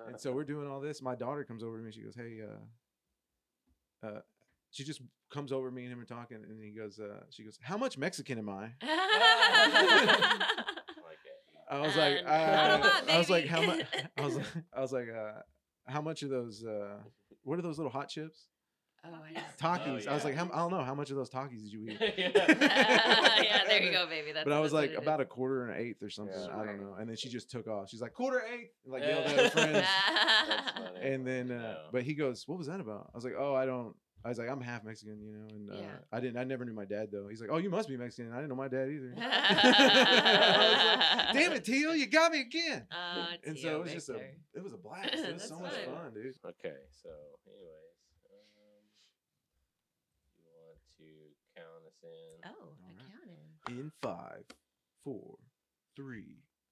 And so we're doing all this. My daughter comes over to me. She goes, "Hey," she just comes over. Me and him are talking, and she goes, "How much Mexican am I?" I was like, not a lot, I was like, baby. how much? I was like, how much of those? What are those little hot chips? Oh, I know. Takis. Oh, I was like, yeah. I don't know, how much of those Takis did you eat? Yeah, there you go, baby. That's But I was what like it is. about a quarter and an eighth or something. Yeah. I don't Sure. know. And then she just took off. She's like, quarter eighth, like Yeah. yelled at her friends. That's funny. And then, No. but he goes, "What was that about?" I was like, "Oh, I was like, I'm half Mexican, you know." And Yeah. I never knew my dad though. He's like, "Oh, you must be Mexican." I didn't know my dad either. I was like, "Damn it, Teal, you got me again." And so it was just Victor. it was a blast. It was That's so much fun. fun, dude. Okay, so anyways, you want to count us in? Oh, All I right. counted. In 5, 4, 3.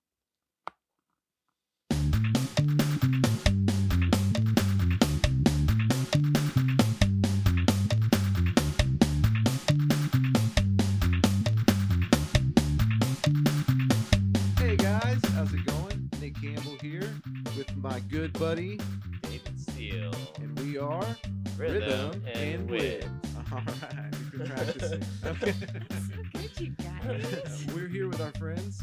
Hey guys, how's it going? Nick Campbell here with my good buddy, David Steele. and we are Rhythm and Wit. All right, we've been practicing. Okay. So good, you guys. We're here with our friends,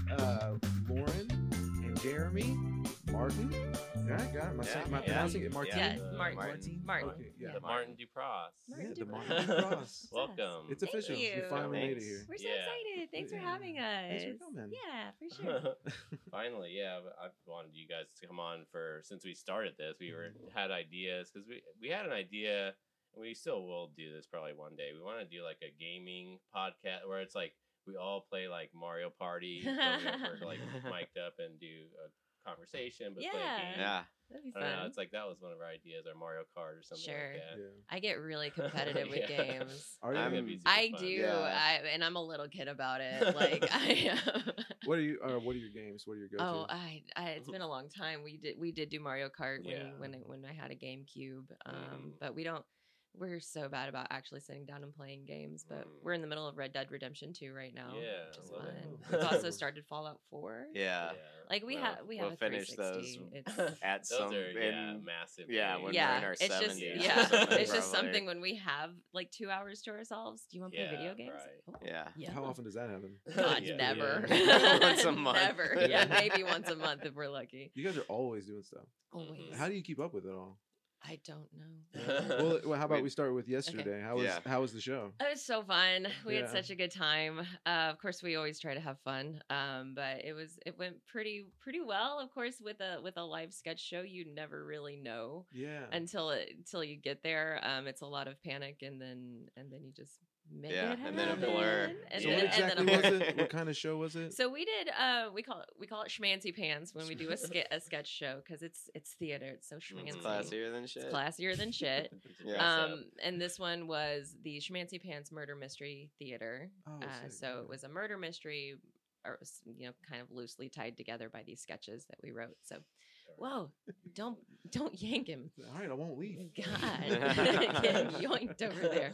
Lauren and Jeremy, Martin. Yeah, I got it. Am I pronouncing it Martin? Yeah, Uh, Martin. Martin. Okay, yeah. The Martin Dupross. Martin Yeah, the Dupross. Martin Dupross. Welcome. It's Thank official. you. We finally made it Thanks. here. We're so Yeah. excited. Thanks for Yeah. having us. Thanks for coming. Yeah, for sure. Finally, yeah. I wanted you guys to come on since we started this. We had ideas because we had an idea, and we still will do this probably one day. We want to do like a gaming podcast where it's like we all play like Mario Party, go over, like mic'd up and do a conversation, but play a Yeah. game. Yeah. That'd be I don't know. fun. It's like that was one of our ideas, or Mario Kart or something Sure. like that. Yeah. I get really competitive with Yeah. games. Are you? I think it'd be super I fun. do, Yeah. and I'm a little kid about it. Like I am. What are you? What are your games? What are your go-to? Oh, it's been a long time. We did do Mario Kart Yeah. when I had a GameCube. Mhm. But we're so bad about actually sitting down and playing games. But Mm. we're in the middle of Red Dead Redemption 2 right now. Yeah, which is love it. fun. We've also started Fallout 4. Yeah. Like we Well, have we'll a finish 360. those It's at Those some are massive. yeah, games. when yeah, we're in our it's just 70s or yeah, something, it's just probably. something when we have like 2 hours to ourselves. Do you want to play Yeah, video games? right. Oh, Yeah. yeah. How often does that happen? God, Yeah. never. Yeah. Once a month. Never. Yeah, maybe once a month if we're lucky. You guys are always doing stuff. Always. How do you keep up with it all? I don't know. Well, how about we start with yesterday? Yeah. How was the show? It was so fun. We Yeah. had such a good time. Of course, we always try to have fun. But it went pretty well. Of course, with a live sketch show, you never really know Yeah. until you get there. It's a lot of panic, and then you just make Yeah, it and then a happen. blur. And So then, what and then a exactly was blur. it? What kind of show was it? So we did. We call it schmancy pants when we do a sketch show because it's theater. It's so schmancy. It's classier than shit. It's classier than shit. Yeah. And this one was the Schmancy Pants Murder Mystery Theater. Oh, sick, So okay. it was a murder mystery, or kind of loosely tied together by these sketches that we wrote. So, whoa, don't yank him. All right, I won't leave. God, getting yoinked over there.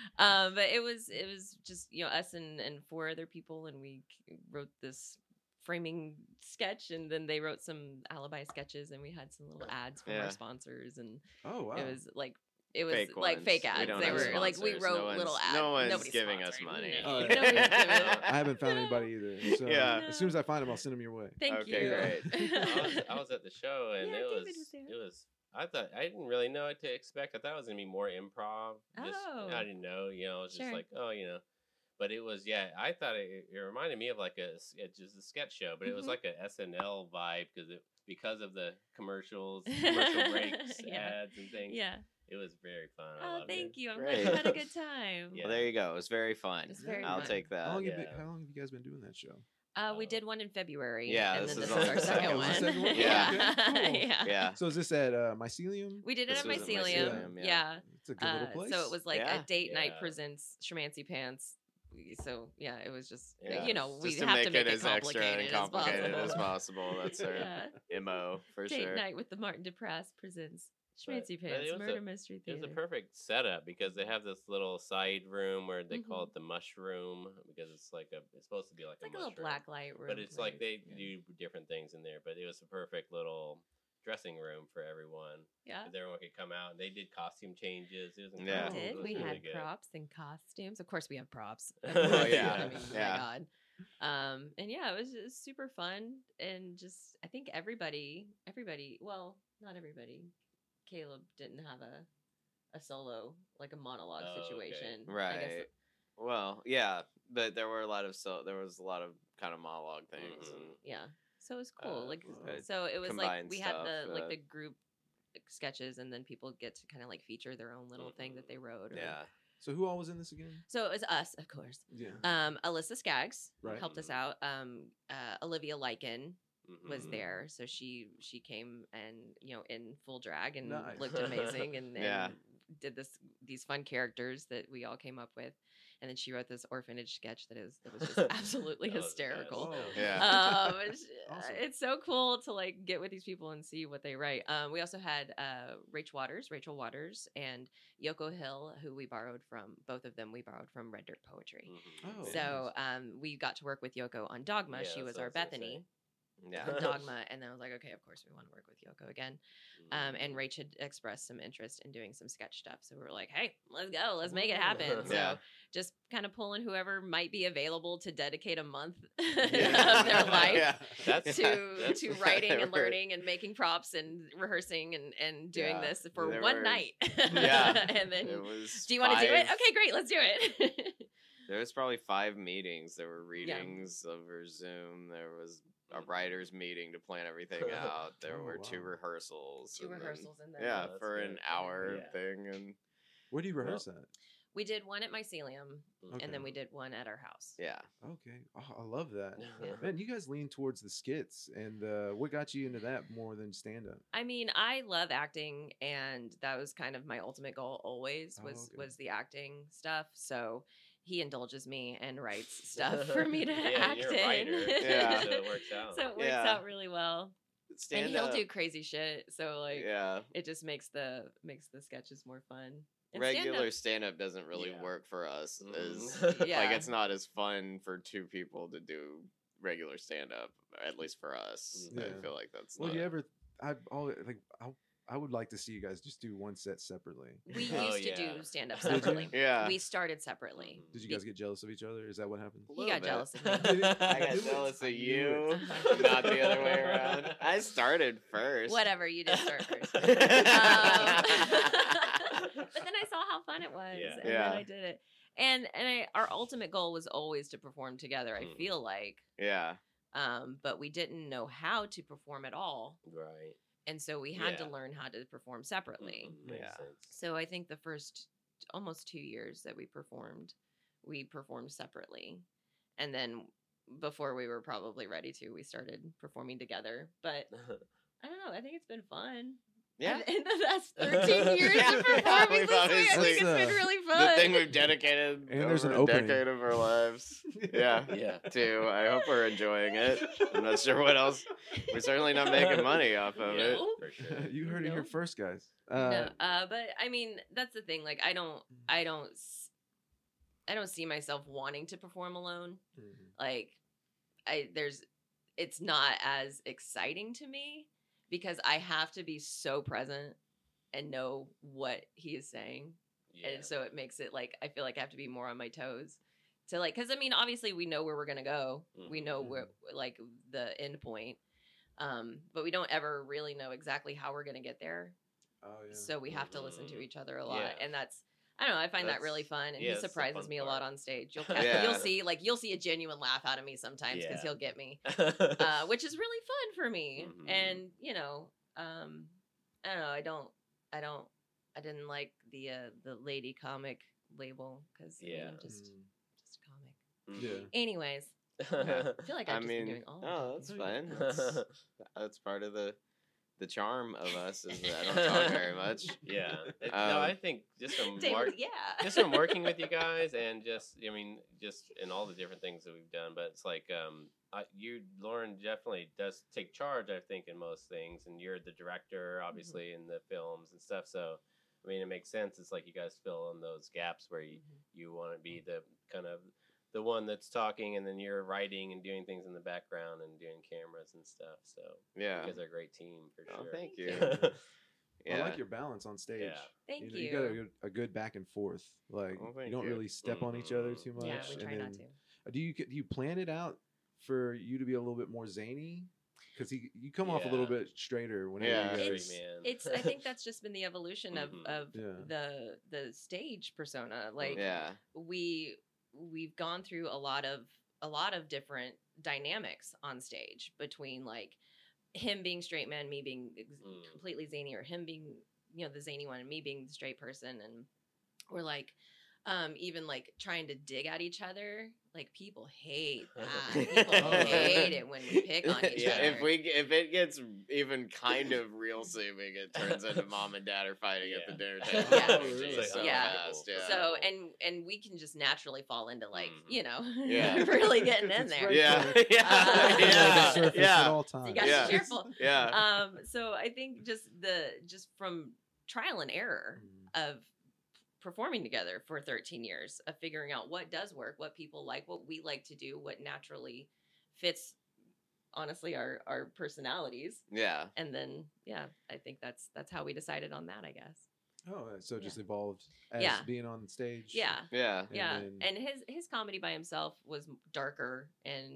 But it was just us and 4 other people, and we wrote this framing sketch, and then they wrote some alibi sketches, and we had some little ads from Yeah. our sponsors, and Oh wow. it was like Fake like ones. fake We ads. don't They have were like we sponsors. wrote No one's- little ads. no one's Nobody's giving us sponsoring. money. No, Oh, yeah. nobody's giving it. I haven't found No. anybody either. So Yeah. as soon as I find them, I'll send them your way. Thank Okay, you. great. I was at the show, and Yeah, it David was was there. it was. I thought I didn't really know what to expect. I thought it was gonna be more improv. Oh. I didn't know. It was just Sure. like But it was I thought it reminded me of like just a sketch show, but it was Mhm. like a SNL vibe because of the commercial breaks, Yeah. ads, and things. Yeah. It was very fun. I Oh, loved thank it. you. I'm Great. glad you had a good time. Yeah. Well, there you go. It was very fun. It's very I'll fun. take How that. long, yeah. how long have you guys been doing that show? We did one in February. Yeah, and this then is this the is our second second one. one. Second one? Yeah. Okay, cool. Yeah. Yeah. So is this at Mycelium? We did it This at was at Mycelium. Mycelium, Yeah. yeah. It's a good little place. So it was like Yeah. a date night Yeah. presents Schmancy Pants. So yeah, it was just Yeah. we Just to have make to make it as extra complicated and complicated as as possible. possible. That's our Yeah. MO for Date sure. night with the Martin Deprass presents Schmancy But Pants it was Murder a- Mystery It was Theater. a perfect setup because they have this little side room where they call Mhm. it the mushroom because it's supposed to be like It's like a mushroom. little black light room. But it's like they yeah. do different things in there. But it was a perfect little dressing room for everyone. Yeah. 'Cause everyone could come out, and they did costume changes. It was Yeah. incredible. We It did. was We really had good. props and costumes. Of course, we have props. Oh, yeah. I mean, Yeah. my God. And yeah, it was just super fun, and just I think everybody. Well, not everybody. Caleb didn't have a solo, like a monologue Oh, okay. situation. I Right. guess, Well, yeah, but there were a lot of there was a lot of kind of monologue things Mhm. and yeah. So it was cool. Like, uh, so it was like combined we had stuff, the group sketches, and then people get to kind of like feature their own little thing that they wrote. Or, yeah. So who all was in this again? So it was us, of course. Yeah. Alyssa Skaggs Right. helped us out. Olivia Lycan was Mhm. there, so she came and in full drag and Nice. looked amazing, and Yeah. did these fun characters that we all came up with, and then she wrote this orphanage sketch that was just absolutely That was the best. hysterical. Oh. Yeah. Awesome. It's so cool to like get with these people and see what they write. We also had Rachel Waters, and Yoko Hill, who we borrowed from. Both of them we borrowed from Red Dirt Poetry. Mhm. Oh. So we got to work with Yoko on Dogma. Yeah, She that's was what I our was gonna Bethany say. Yeah. on Dogma, and then I was like, okay, of course we want to work with Yoko again. Mm-hmm. And Rach had expressed some interest in doing some sketch stuff, so we were like, hey, let's go, let's make it happen. Yeah. So just kind of pulling whoever might be available to dedicate a month Yeah. of their life Yeah. That's to writing and They were- learning and making props and rehearsing and doing Yeah. this for There one were- night. Yeah. And then, It was do you want to do it? 5 Okay, great, let's do it. There was probably 5 meetings. There were readings over Zoom. There was a writers meeting to plan everything out. There Oh, were 2 wow. rehearsals. Two and then- rehearsals in there. Yeah, Oh, that's for good. an hour Yeah. thing and Where do you rehearse at? We did one at Mycelium, Okay. and then we did one at our house. yeah. Okay. Oh, I love that. Yeah. Man, you guys lean towards the skits, and what got you into that more than stand up? I mean, I love acting, and that was kind of my ultimate goal always Oh, okay. was the acting stuff. So he indulges me and writes stuff for me to Yeah, act you're a in. writer, Yeah. so it works out. So it works Yeah. out really well. And Stand he'll up. do crazy shit. So like Yeah. it just makes the sketches more fun. And Regular stand-up- stand up doesn't really Yeah. work for us. Mhm. Yeah. Like it's not as fun for 2 people to do regular stand up, at least for us. Yeah. I feel like that's Well, not you ever? I would like to see you guys just do one set separately. we used Oh, to yeah. do stand up Did you? separately. Yeah. We started separately. Did you guys get jealous of each other? Is that what happened? A He little got bit. jealous of me. I got knew it. jealous I of knew you, it. not the other way around. I started first. Whatever, you did start first. But then I saw how fun it was, Yeah. and Yeah. then I did it. And our ultimate goal was always to perform together. I Mm. feel like, Yeah. but we didn't know how to perform at all, Right. and so we had to Yeah. learn how to perform separately. Mhm, makes Yeah. sense. So I think the first almost 2 years that we performed separately, and then before we were probably ready to, we started performing together. But I don't know. I think it's been fun. Yeah. In the last 13 years Yeah, of performing we've this way, I obviously- think it's been That's, really The fun. thing we've dedicated And there's over an a opening. decade of our lives. Yeah. Yeah. To I hope we're enjoying it. I'm not sure what else. We're certainly not making money off of it. No. For sure. You heard it here No. first, guys. No, but I mean, that's the thing. Like, I don't see myself wanting to perform alone. Mhm. Like, it's not as exciting to me because I have to be so present and know what he is saying. Yeah. And so it makes it like, I feel like I have to be more on my toes to like, cause I mean, obviously we know where we're going to go. We know where, like the end point. But we don't ever really know exactly how we're going to get there. Oh yeah. So we have to listen to Mhm. each other a lot. Yeah. And that's, I don't know, I find that really That's- fun. And yeah, he it's the surprises fun me a lot part. on stage. You'll Yeah. you'll see a genuine laugh out of me sometimes because Yeah. he'll get me, which is really fun for me. Mhm. And I don't know. I didn't like the lady comic label because Yeah. I'm just Mm. a comic. Yeah. Anyways, Yeah. I feel like I I've just mean, been doing all. oh, of that's it. fine. That's part of the charm of us is that I don't talk very much. Yeah. No, I Um, think just from David, Mark, yeah. just from working with you guys and just in all the different things that we've done, but it's like Lauren definitely does take charge, I think, in most things, and you're the director obviously in the films and stuff, so I mean it makes sense. It's like you guys fill in those gaps where you want to be the kind of the one that's talking, and then you're writing and doing things in the background and doing cameras and stuff. So Yeah. you guys are a great team for Oh, sure. thank you. I like your balance on stage. Yeah. Thank You you. got a good back and forth. Like Oh, you thank don't you. really step on each other too much. Yeah, we try and not then, to. Do you plan it out for you to be a little bit more zany? Because you come off a little Yeah. bit straighter whenever Yeah. you Straight guys. man. It's I think that's just been the evolution of Mhm. the stage persona. Like Yeah. we've gone through a lot of different dynamics on stage between like him being straight man, me being completely zany, or him being the zany one and me being the straight person, and we're like even like trying to dig at each other. Like people hate that. People hate it when we pick on each other. If it gets even kind of real seeming, it turns into mom and dad are fighting at the dinner table. Yeah. Which is Really? so Yeah. fast. Yeah. So and we can just naturally fall into like Yeah. really getting in It's there. right Yeah. there. Yeah. The surface Yeah. at all So times. you gotta Yeah. be careful. Yeah. So I think just from trial and error of performing together for 13 years, of figuring out what does work, what people like, what we like to do, what naturally fits honestly our personalities. Yeah. And then I think that's how we decided on that, I guess. Oh, so it just Yeah. evolved as Yeah. being on stage. Yeah. Yeah. And Yeah. then- And his comedy by himself was darker,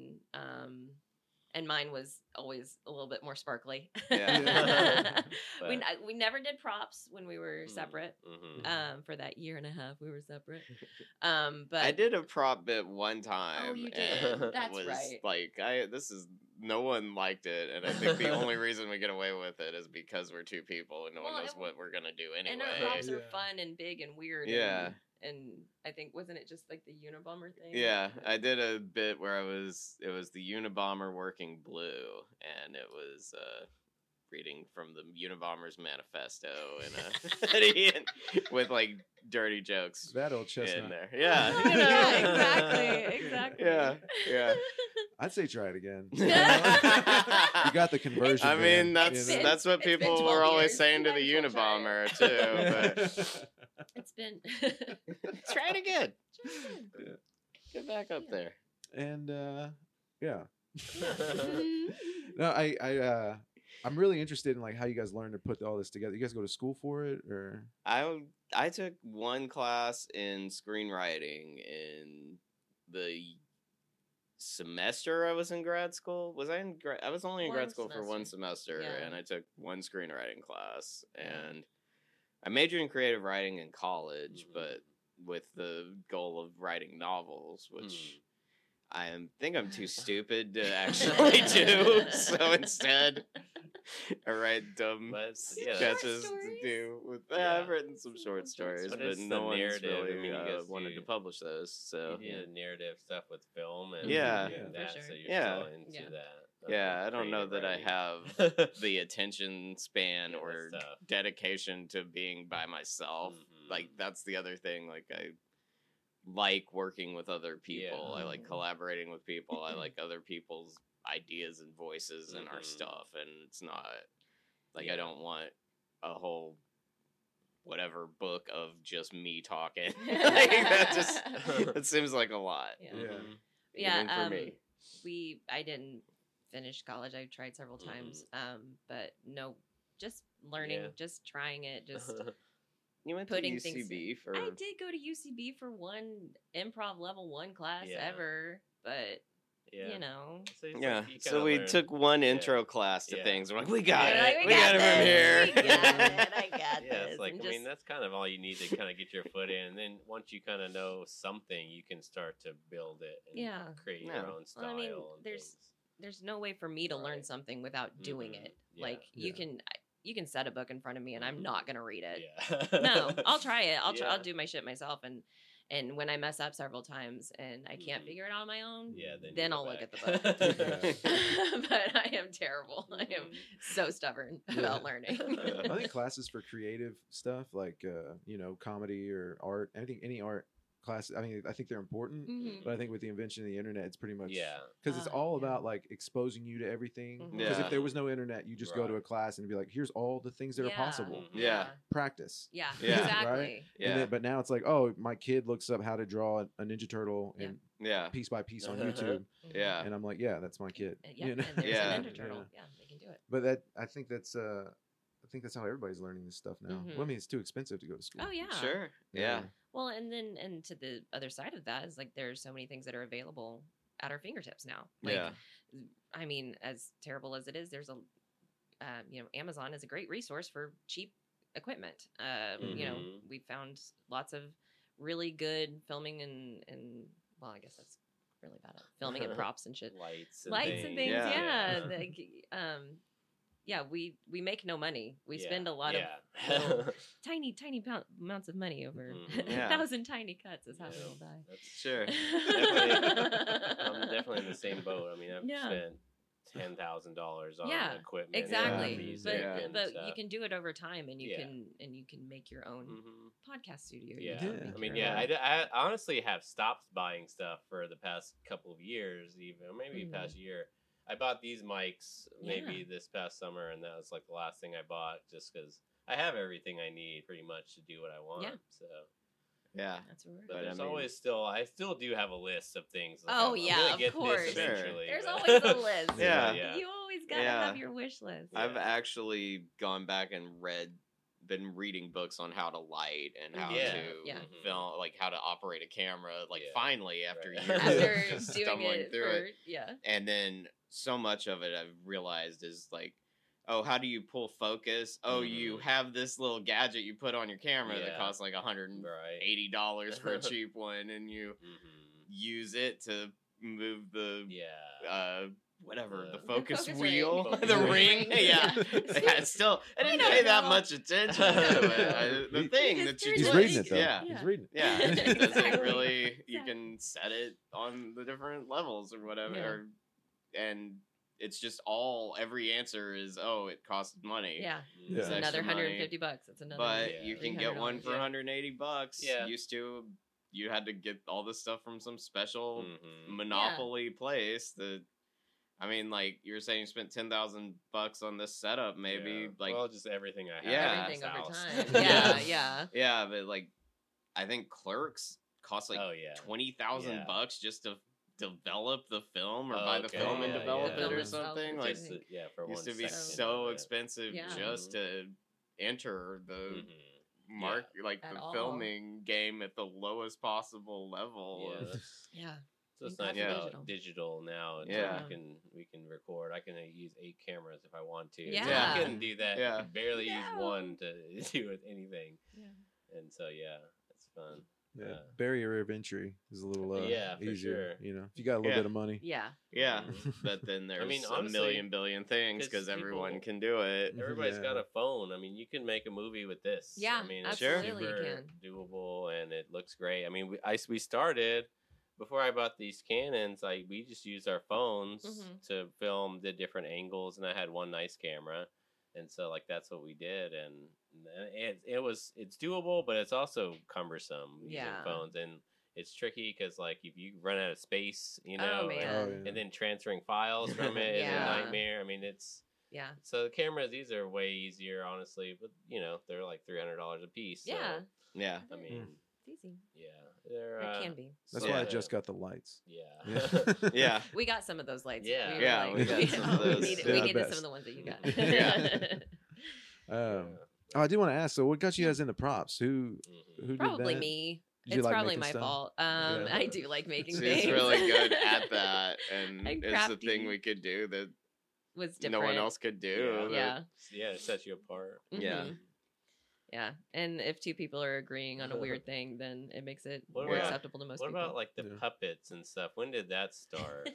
and mine was always a little bit more sparkly. Yeah. we never did props when we were separate. Mhm. For that year and a half we were separate. But I did a prop bit one time. Oh, you did. And That's was right. Like no one liked it, and I think the only reason we get away with it is because we're two people and no one Well, knows what we're gonna do anyway. and our props are Yeah. fun and big and weird. Yeah. And I think wasn't it just like the Unabomber thing? Yeah, I did a bit where it was the Unabomber working blue, and it was reading from the Unabomber's manifesto and with like dirty jokes That old chestnut. in there. Yeah, Yeah, exactly. Yeah. I'd say try it again. Yeah. You got the conversion. I mean, man, that's you know? that's what It's been people 12 were always years. saying to You the might as well try Unabomber too. But It's been try it again. Get back up there. And yeah. No, I'm really interested in like how you guys learned to put all this together. You guys go to school for it, or I took one class in screenwriting in the semester I was in grad school. Was I in I was only in grad One school for one semester, Yeah. and I took one screenwriting class, and I majored in creative writing in college, but with the goal of writing novels, which I think I'm too stupid to actually do. So instead, I write dumb sketches to stories? do with. Yeah. I've written some short stories, But but it's the no one's narrative. I really mean, you guys wanted do- to publish those. So You did narrative stuff with film and Yeah. and For that, sure. so you're Yeah. still into Yeah. that. yeah, I don't know that I creative have the attention span Yeah, or that's tough. dedication to being by myself. Mhm. Like that's the other thing. Like I like working with other people. I like Mhm. collaborating with people. I like other people's ideas and voices in our Mhm. stuff. And it's not like Yeah. I don't want a whole whatever book of just me talking. Like, that seems like a lot. Yeah. Mhm. Yeah, Even for me. I didn't finish college. I tried several times, but no, just learning, Yeah. just trying it, just You went putting to things UCB for I did go to UCB for one improv level 1 class Yeah. ever, but Yeah. you know, So it's yeah. like you So kinda we learn- took one Yeah. intro class to Yeah. things. We're like, we got You're it. like, we got it from here. We got it. I got Yeah, this. it's like and I mean just- that's kind of all you need to kind of get your foot in, and then once you kind of know something, you can start to build it and Yeah. create Yeah. your own style. Well, I mean, and there's- things. there's no way for me to learn Right. something without doing Mhm. it. Yeah. Like you can set a book in front of me and I'm Mhm. not gonna read it. Yeah. No, I'll try it. I'll Yeah. do my shit myself, and when I mess up several times and I can't Mhm. figure it out on my own, Yeah, then, then you I'll go look at the back. book. But I am terrible. I am Mhm. so stubborn Yeah. about learning. I think classes for creative stuff like comedy or art, any art class. I mean, I think they're important, Mhm. but I think with the invention of the internet, it's pretty much Yeah. because it's Ah, all yeah. about like exposing you to everything. Mhm. Because Yeah. if there was no internet, you just go to a Right. class and be like, here's all the things that are Yeah. possible. Mhm. Yeah. Practice. Yeah, Yeah. exactly. Right? Yeah. And then, but now it's like, oh, my kid looks up how to draw a Ninja Turtle, and Yeah. piece by piece on YouTube. Yeah. And I'm like, yeah, that's my kid. Yeah, You know? and there's Yeah. a Ninja Turtle. Yeah, they can do it. But I think that's how everybody's learning this stuff now. Mhm. Well, I mean, it's too expensive to go to school. Oh yeah. Sure. Yeah. Well, and to the other side of that is like there's so many things that are available at our fingertips now. Like, Yeah. I mean, as terrible as it is, there's a Amazon is a great resource for cheap equipment. You know, Mhm. we found lots of really good filming and well, I guess that's really bad at filming and props and shit. Lights And things, Yeah. yeah. Yeah, we make no money. We spend a lot yeah. of little, tiny amounts of money over Mhm. Yeah. 1,000 tiny cuts is how Yeah. it'll die. That's Sure. I'm definitely in the same boat. I mean, I've Yeah. spent $10,000 on Yeah, equipment, exactly. music, Yeah. and But stuff. you can do it over time, and you Yeah. can make your own Mhm. podcast studio. You Yeah. can Yeah. make I mean, your yeah, own- I honestly have stopped buying stuff for the past couple of years, even maybe Mhm. past year. I bought these mics maybe Yeah. this past summer, and that was like the last thing I bought, just because I have everything I need pretty much to do what I want. Yeah. So, Yeah. That's where. but But I there's mean- always I still do have a list of things. Like, Oh, I'm yeah, gonna of get course. This Sure. eventually, There's but- always a list. Yeah. Yeah. You always gotta Yeah. have your wish list. Yeah. I've actually gone back and been reading books on how to light and how Yeah. to Yeah. Mhm. film, like how to operate a camera. Like Yeah. finally, after Right. years After of just doing stumbling it through it, yeah. and then so much of it I've realized is like, oh, how do you pull focus? Oh, you Mhm. have this little gadget you put on your camera that Yeah. costs like $180 Right. for a cheap one, and you Mhm. use it to move the Yeah. whatever The the focus focus wheel, ring. the Focus ring. ring. Yeah, Yeah. still I didn't don't pay that know. much attention to it. The thing He that just you turned He's it click, reading it though. Yeah. He's reading it. Yeah, it doesn't Exactly. really. You Exactly. can set it on the different levels or whatever, Yeah. and it's just every answer is it costs money. Yeah. Yeah. It's another Extra money. $150. That's another. But Yeah. you can get one for $300. $180. Yeah. Used to, you had to get all this stuff from some special Mhm. monopoly place that. I mean, like you were saying, you spent $10,000 on this setup, maybe Yeah. like well, just everything I have. Yeah. in this Everything over house. time. Yeah, yeah. yeah, but like I think Clerks cost like oh yeah. $20,000 just to develop the film or Oh, buy the okay. film and Yeah, develop yeah. it or Film itself something. is Like just- Just for used one to be second so of it. expensive Yeah. just to enter the Mhm. mark like At the all. filming game at the lowest possible level. Yeah, of- that's- Yeah. so it's Thank nice God for about digital. digital now. It's Yeah. like we can record. I can use 8 cameras if I want to. Yeah. So I couldn't do that. Yeah. I could barely use No. one to do with anything. Yeah. And so yeah, it's fun. Yeah. Barrier of entry is a little Yeah, for easier. sure. You know, if you got a little Yeah. bit of money. Yeah. yeah, Mhm. but then there's mean, a honestly, million billion things 'cause because everyone people- can do it. Everybody's Yeah. got a phone. I mean, you can make a movie with this. Yeah, I mean, it's Sure. absolutely you super can. doable and it looks great. I mean, we started before I bought these Canons. We just used our phones Mhm. to film the different angles, and I had one nice camera, and so that's what we did, and it's doable, but it's also cumbersome using Yeah. phones, and it's tricky because if you run out of space, Oh, and, man. and then transferring files from it is Yeah. a nightmare. I mean, it's. Yeah. So the cameras, these are way easier, honestly, but they're like $300 a piece. So, Yeah. Yeah. I mean, It's easy. yeah, they're. It can be. That's Yeah. why I just got the lights. Yeah. Yeah. Yeah. We got some of those lights. Yeah. were Yeah, we got some of those. We They're the needed best. some of the ones that you got. Yeah. I did want to ask. So, what got you guys into props? Who Mhm. did Probably that? me. Did you It's like probably making my stuff? fault. Yeah. I do like making She's things. really good at that, and I'm it's the thing crafty. we could do that Was different. no one else could do. Yeah. Yeah, it sets you apart. Yeah. Mhm. Yeah. And if two people are agreeing on a weird thing, then it makes it What more about- acceptable to most What people. about the Yeah. puppets and stuff? When did that start?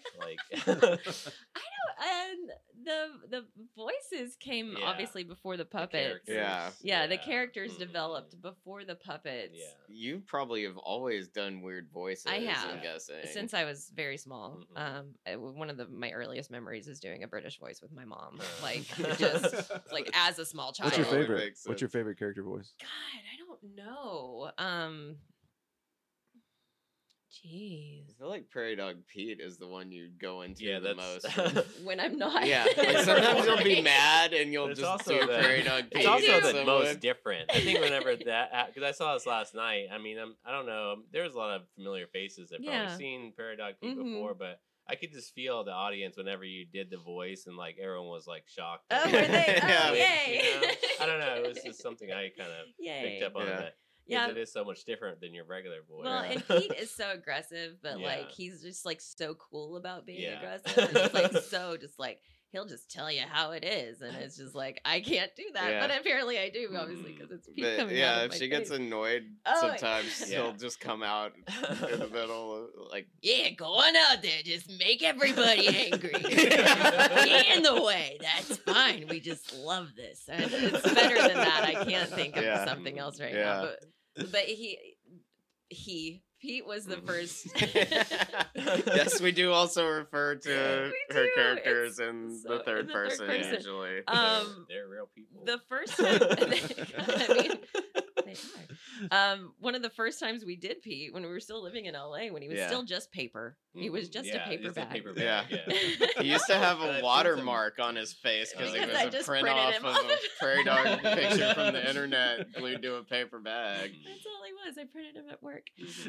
And the voices came Yeah. obviously before the puppets. characters. Yeah. Yeah, the characters Mhm. developed before the puppets. Yeah. You probably have always done weird voices. I have. I'm guessing. Since I was very small, Mhm. one of my earliest memories is doing a British voice with my mom. Oh. Like just like as a small child. What's your Totally favorite? makes What's your sense. favorite character voice? God, I don't know. Jeez. I feel like Prairie Dog Pete is the one you go into Yeah, the that's most. When I'm not. Yeah, like sometimes you'll be mad and you'll It's just also do the- Prairie Dog Pete. It's also do. the someone. most different. I think whenever that, because I saw this last night. I mean, I don't know. There's a lot of familiar faces. I've Yeah. probably seen Prairie Dog Pete Mhm. before, but I could just feel the audience whenever you did the voice, and like everyone was like shocked. Oh, that were you they? did Oh, it, yay. you know? I don't know. It was just something I kind of Yay. picked up on Yeah. that. Yeah. Because it is so much different than your regular voice. Well, Yeah. and Pete is so aggressive, but Yeah. like he's just like so cool about being Yeah. aggressive. And it's like so just like he'll just tell you how it is, and it's just like I can't do that, Yeah. but apparently I do, obviously, because it's Pete But coming out yeah, of if my she gets face. annoyed Oh, sometimes, yeah. she'll just come out in the middle, like Yeah, go on out there, just make everybody angry. Get in the way. That's fine. We just love this, and it's better than that. I can't think of Yeah. something else right Yeah. now. But Pete was the first. yes, we do also refer to We her do. Characters It's in so- the third person person. usually. They're real people. The first time, I mean, they are. One of the first times we did Pete when we were still living in LA, when he was Yeah. still just paper. He was just a paper just bag. A paper Yeah. bag. Yeah. He used to have I've a seen watermark on his face because it Because was I a just print printed off him of off. a prairie dog picture from the internet glued to a paper bag. That's all he was. I printed him at work.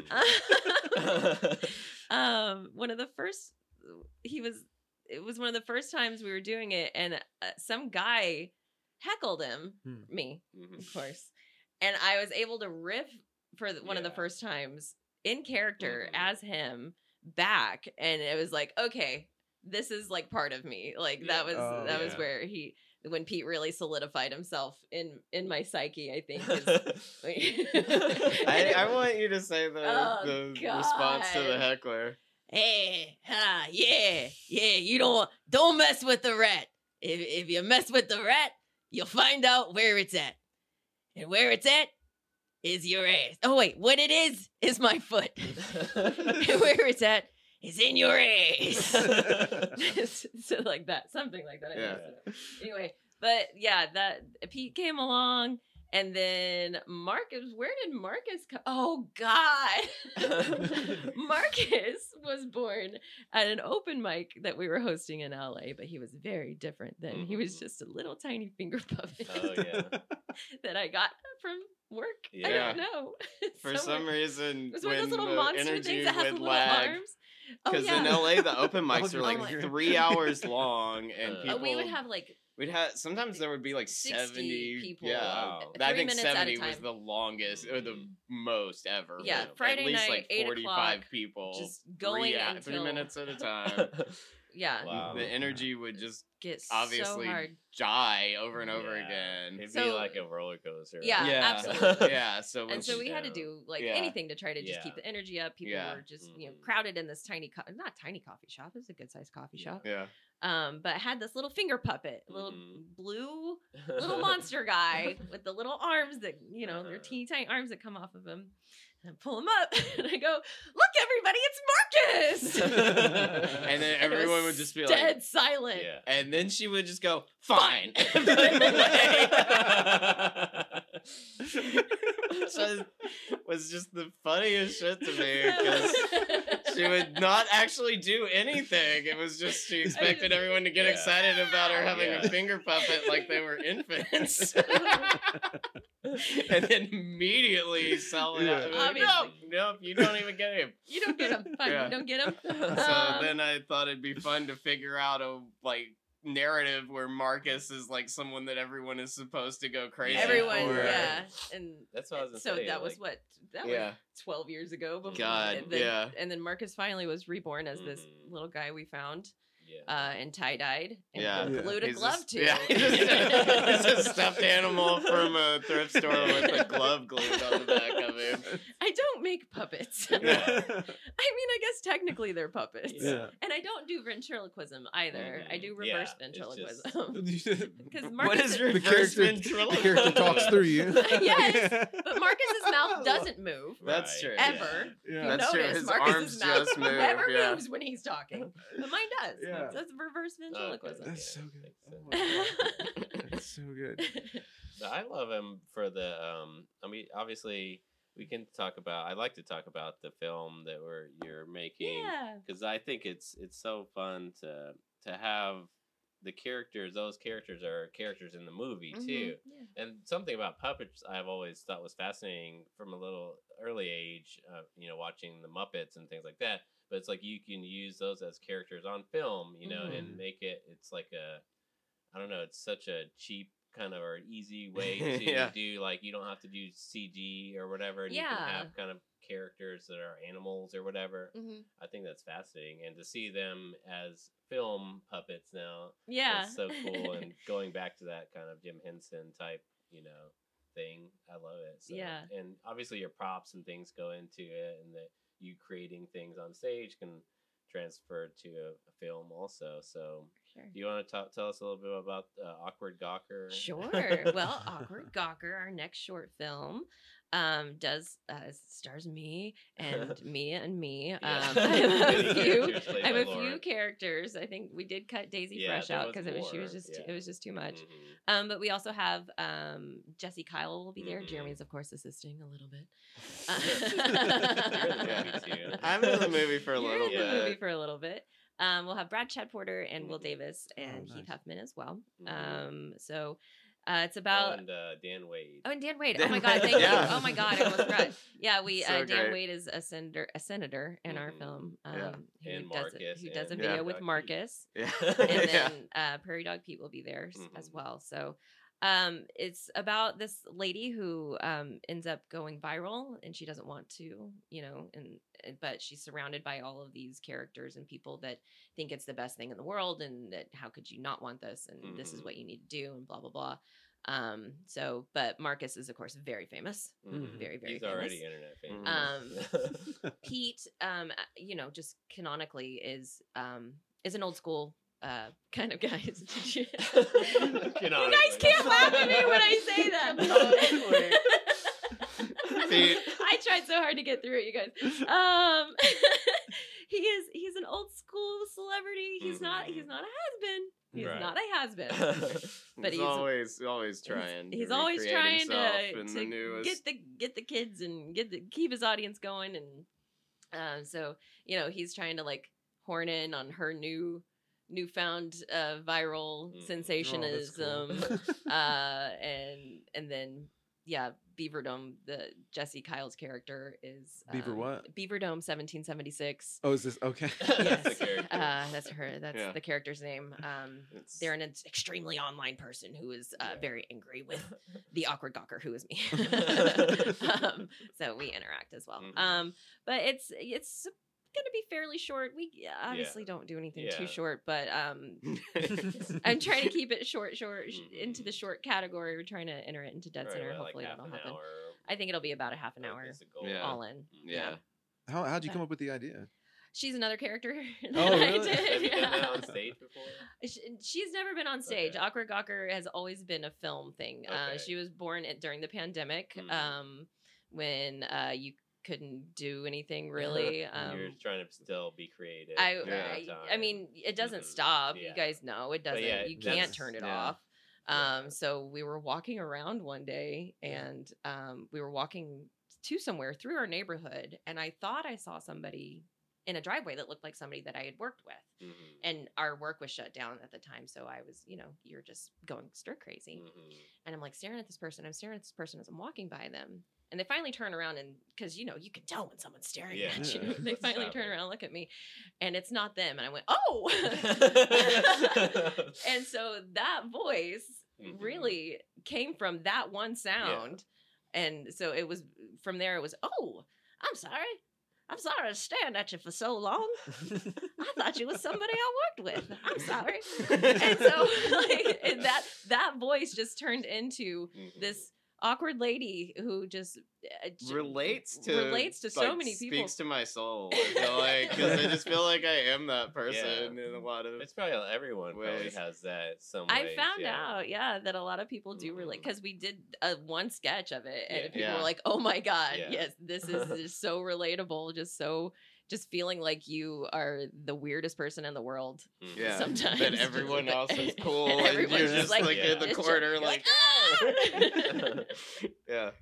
Mhm. One of the first, it was one of the first times we were doing it, and some guy heckled him, me, Mhm. of course, and I was able to riff for one of the Yeah. first times in character Mhm. as him back, and it was like, okay, this is like part of me. Like Yeah. that was Oh, that was yeah. where when Pete really solidified himself in my psyche, I think. is- I want you to say the Oh, response to the God. heckler. Hey, yeah, you don't mess with the rat. If you mess with the rat, you'll find out where it's at. And where it's at is your ass. Oh wait, what it is my foot. And where it's at is in your ass. So like that, something like that. I Yeah. guess. Anyway, but yeah, that Pete came along. And then Marcus, where did Marcus come? Oh God. Marcus was born at an open mic that we were hosting in LA, but he was very different then. He was just a little tiny finger puppet Oh, yeah. that I got from work. I Yeah. don't know. For some reason, it was one of when those little the monster energy things that have the would little lag, arms. Oh, because yeah. in LA the open mics are Oh, like my- 3 hours long, and Oh, people we would have like we'd have sometimes there would be like 60 70 people. Yeah, Wow. I 3 think minutes at a 70 was time. the longest or the most ever. Yeah, At Friday least night, like 8 45 o'clock, people, just going 3 until minutes at a time. yeah, Wow. The energy would just get so obviously hard. die over and over Yeah. again. It'd So- be like a roller coaster. Yeah, Yeah. absolutely. Yeah, so when And so she- we had to do like Yeah. anything to try to just Yeah. keep the energy up. People Yeah. were just Mhm. crowded in this tiny, not tiny coffee shop. It was a good sized coffee shop. yeah. But it had this little finger puppet, little Mhm. blue little monster guy with the little arms that they're teeny tiny arms that come off of him. And I pull him up, and I go, "Look, everybody, it's Marcus!" And then And it was everyone would just be like, dead silent. Yeah. and then she would just go, fine. So it was just the funniest shit to me because she would not actually do anything. It was just she expected everyone to get Yeah. excited about her having Yeah. a finger puppet like they were infants. And then immediately sell it out. Yeah. Like, nope, nope, you don't even get him. You don't get him. Fine, Yeah. you don't get him. So then I thought it'd be fun to figure out a narrative where Marcus is like someone that everyone is supposed to go crazy everyone, for. yeah, and That's what I was gonna so say, that was like- what that Yeah. was 12 years ago. Before, God, and then, yeah. And then Marcus finally was reborn as this Mhm. little guy we found, Yeah. and tie-dyed, and Yeah. Yeah. glued a He's glove just- to. Yeah, he's a stuffed animal from a thrift store with a glove glued on the back of him. I don't make puppets. Yeah. I mean, I guess technically they're puppets. Yeah. And I don't do ventriloquism either. I do Yeah, reverse it's ventriloquism. the Because What Marcus, is your character talks through you. Yes, but Marcus's mouth doesn't move That's true. ever. Yeah. You That's true. notice His Marcus's arms mouth just move, never yeah. moves when he's talking, but mine does. Yeah. That's reverse ventriloquism. That's so Yeah, good. makes Oh sense. my God. That's so good. But I love him for the I mean, obviously we can talk about. I'd like to talk about the film that you're making. Yeah. Because I think it's so fun to have the characters. Those characters are characters in the movie too. Yeah. And something about puppets I've always thought was fascinating from a little early age. Watching the Muppets and things like that. But it's like you can use those as characters on film, and make it. It's like I don't know. It's such a cheap kind of or easy way to do, like, you don't have to do CG or whatever, and you can have kind of characters that are animals or whatever. I think that's fascinating, and to see them as film puppets now, it's so cool. And going back to that kind of Jim Henson type, thing, I love it. So, and obviously your props and things go into it, and that you creating things on stage can transfer to a film also. So do you want to tell us a little bit about Awkward Gawker? Sure. Well, Awkward Gawker, our next short film, stars me and Mia and me. I have a few characters. I think we did cut Daisy Fresh out because it was just too much. But we also have Jesse Kyle will be there. Jeremy's of course assisting a little bit. I'm in the movie for a little bit. We'll have Brad Chadporter and Will Davis and Heath Huffman as well. So it's about Dan Wade. Oh, and Dan Wade. Oh my God, thank you. Oh my God, I almost forgot. Yeah, Dan Wade is a senator in our film. Who does a video with Marcus. Yeah. And then Prairie Dog Pete will be there as well. So it's about this lady who ends up going viral, and she doesn't want to, but she's surrounded by all of these characters and people that think it's the best thing in the world, and that how could you not want this, and this is what you need to do, and blah blah blah. But Marcus is of course very famous, very very. He's famous. Already internet famous. Pete, just canonically is an old school kind of guy. You guys can't laugh at me when I say that. I tried so hard to get through it, you guys. He's an old school celebrity. He's not a has-been. He's not a has-been. But he's always trying. He's always trying to get the kids and keep his audience going, and so he's trying to like horn in on her newfound viral sensationism. Cool. And then Beaver Dome, the Jesse Kyle's character is Beaver what? Beaver Dome 1776. Oh, is this okay? Yes. That's the character. That's her. That's the character's name. They're an extremely online person who is very angry with the Awkward Gawker, who is me. So we interact as well. But it's gonna be fairly short. We obviously don't do anything too short, but I'm trying to keep it short into the short category. We're trying to enter it into Dead Center. Hopefully that'll happen. I think it'll be about a half an hour all in. How'd you come up with the idea? She's another character. Oh, really? Have you done that on stage before? She's never been on stage. Awkward Gawker has always been a film thing. She was born during the pandemic, when you couldn't do anything really. You're trying to still be creative. I mean, it doesn't stop. You guys know it doesn't. You can't turn it off. So we were walking around one day, and we were walking to somewhere through our neighborhood, and I thought I saw somebody in a driveway that looked like somebody that I had worked with. And our work was shut down at the time. So I was, you're just going stir crazy. And I'm like staring at this person. I'm staring at this person as I'm walking by them. And they finally turn around, and because, you can tell when someone's staring at you. They finally turn around and look at me, and it's not them. And I went, oh! And so that voice really came from that one sound. And so it was, from there it was, oh, I'm sorry to stand at you for so long. I thought you was somebody I worked with. I'm sorry. And so that voice just turned into this awkward lady who just relates to so many people. Speaks to my soul. I feel like, because I just feel like I am that person in a lot of. It's probably everyone probably has that. Some I found out, that a lot of people do relate, because we did one sketch of it, and people were like, "Oh my god, yes, this is just so relatable." Just feeling like you are the weirdest person in the world. Yeah. Sometimes. But everyone else is cool, and everyone's you're just like in the corner, like, yeah.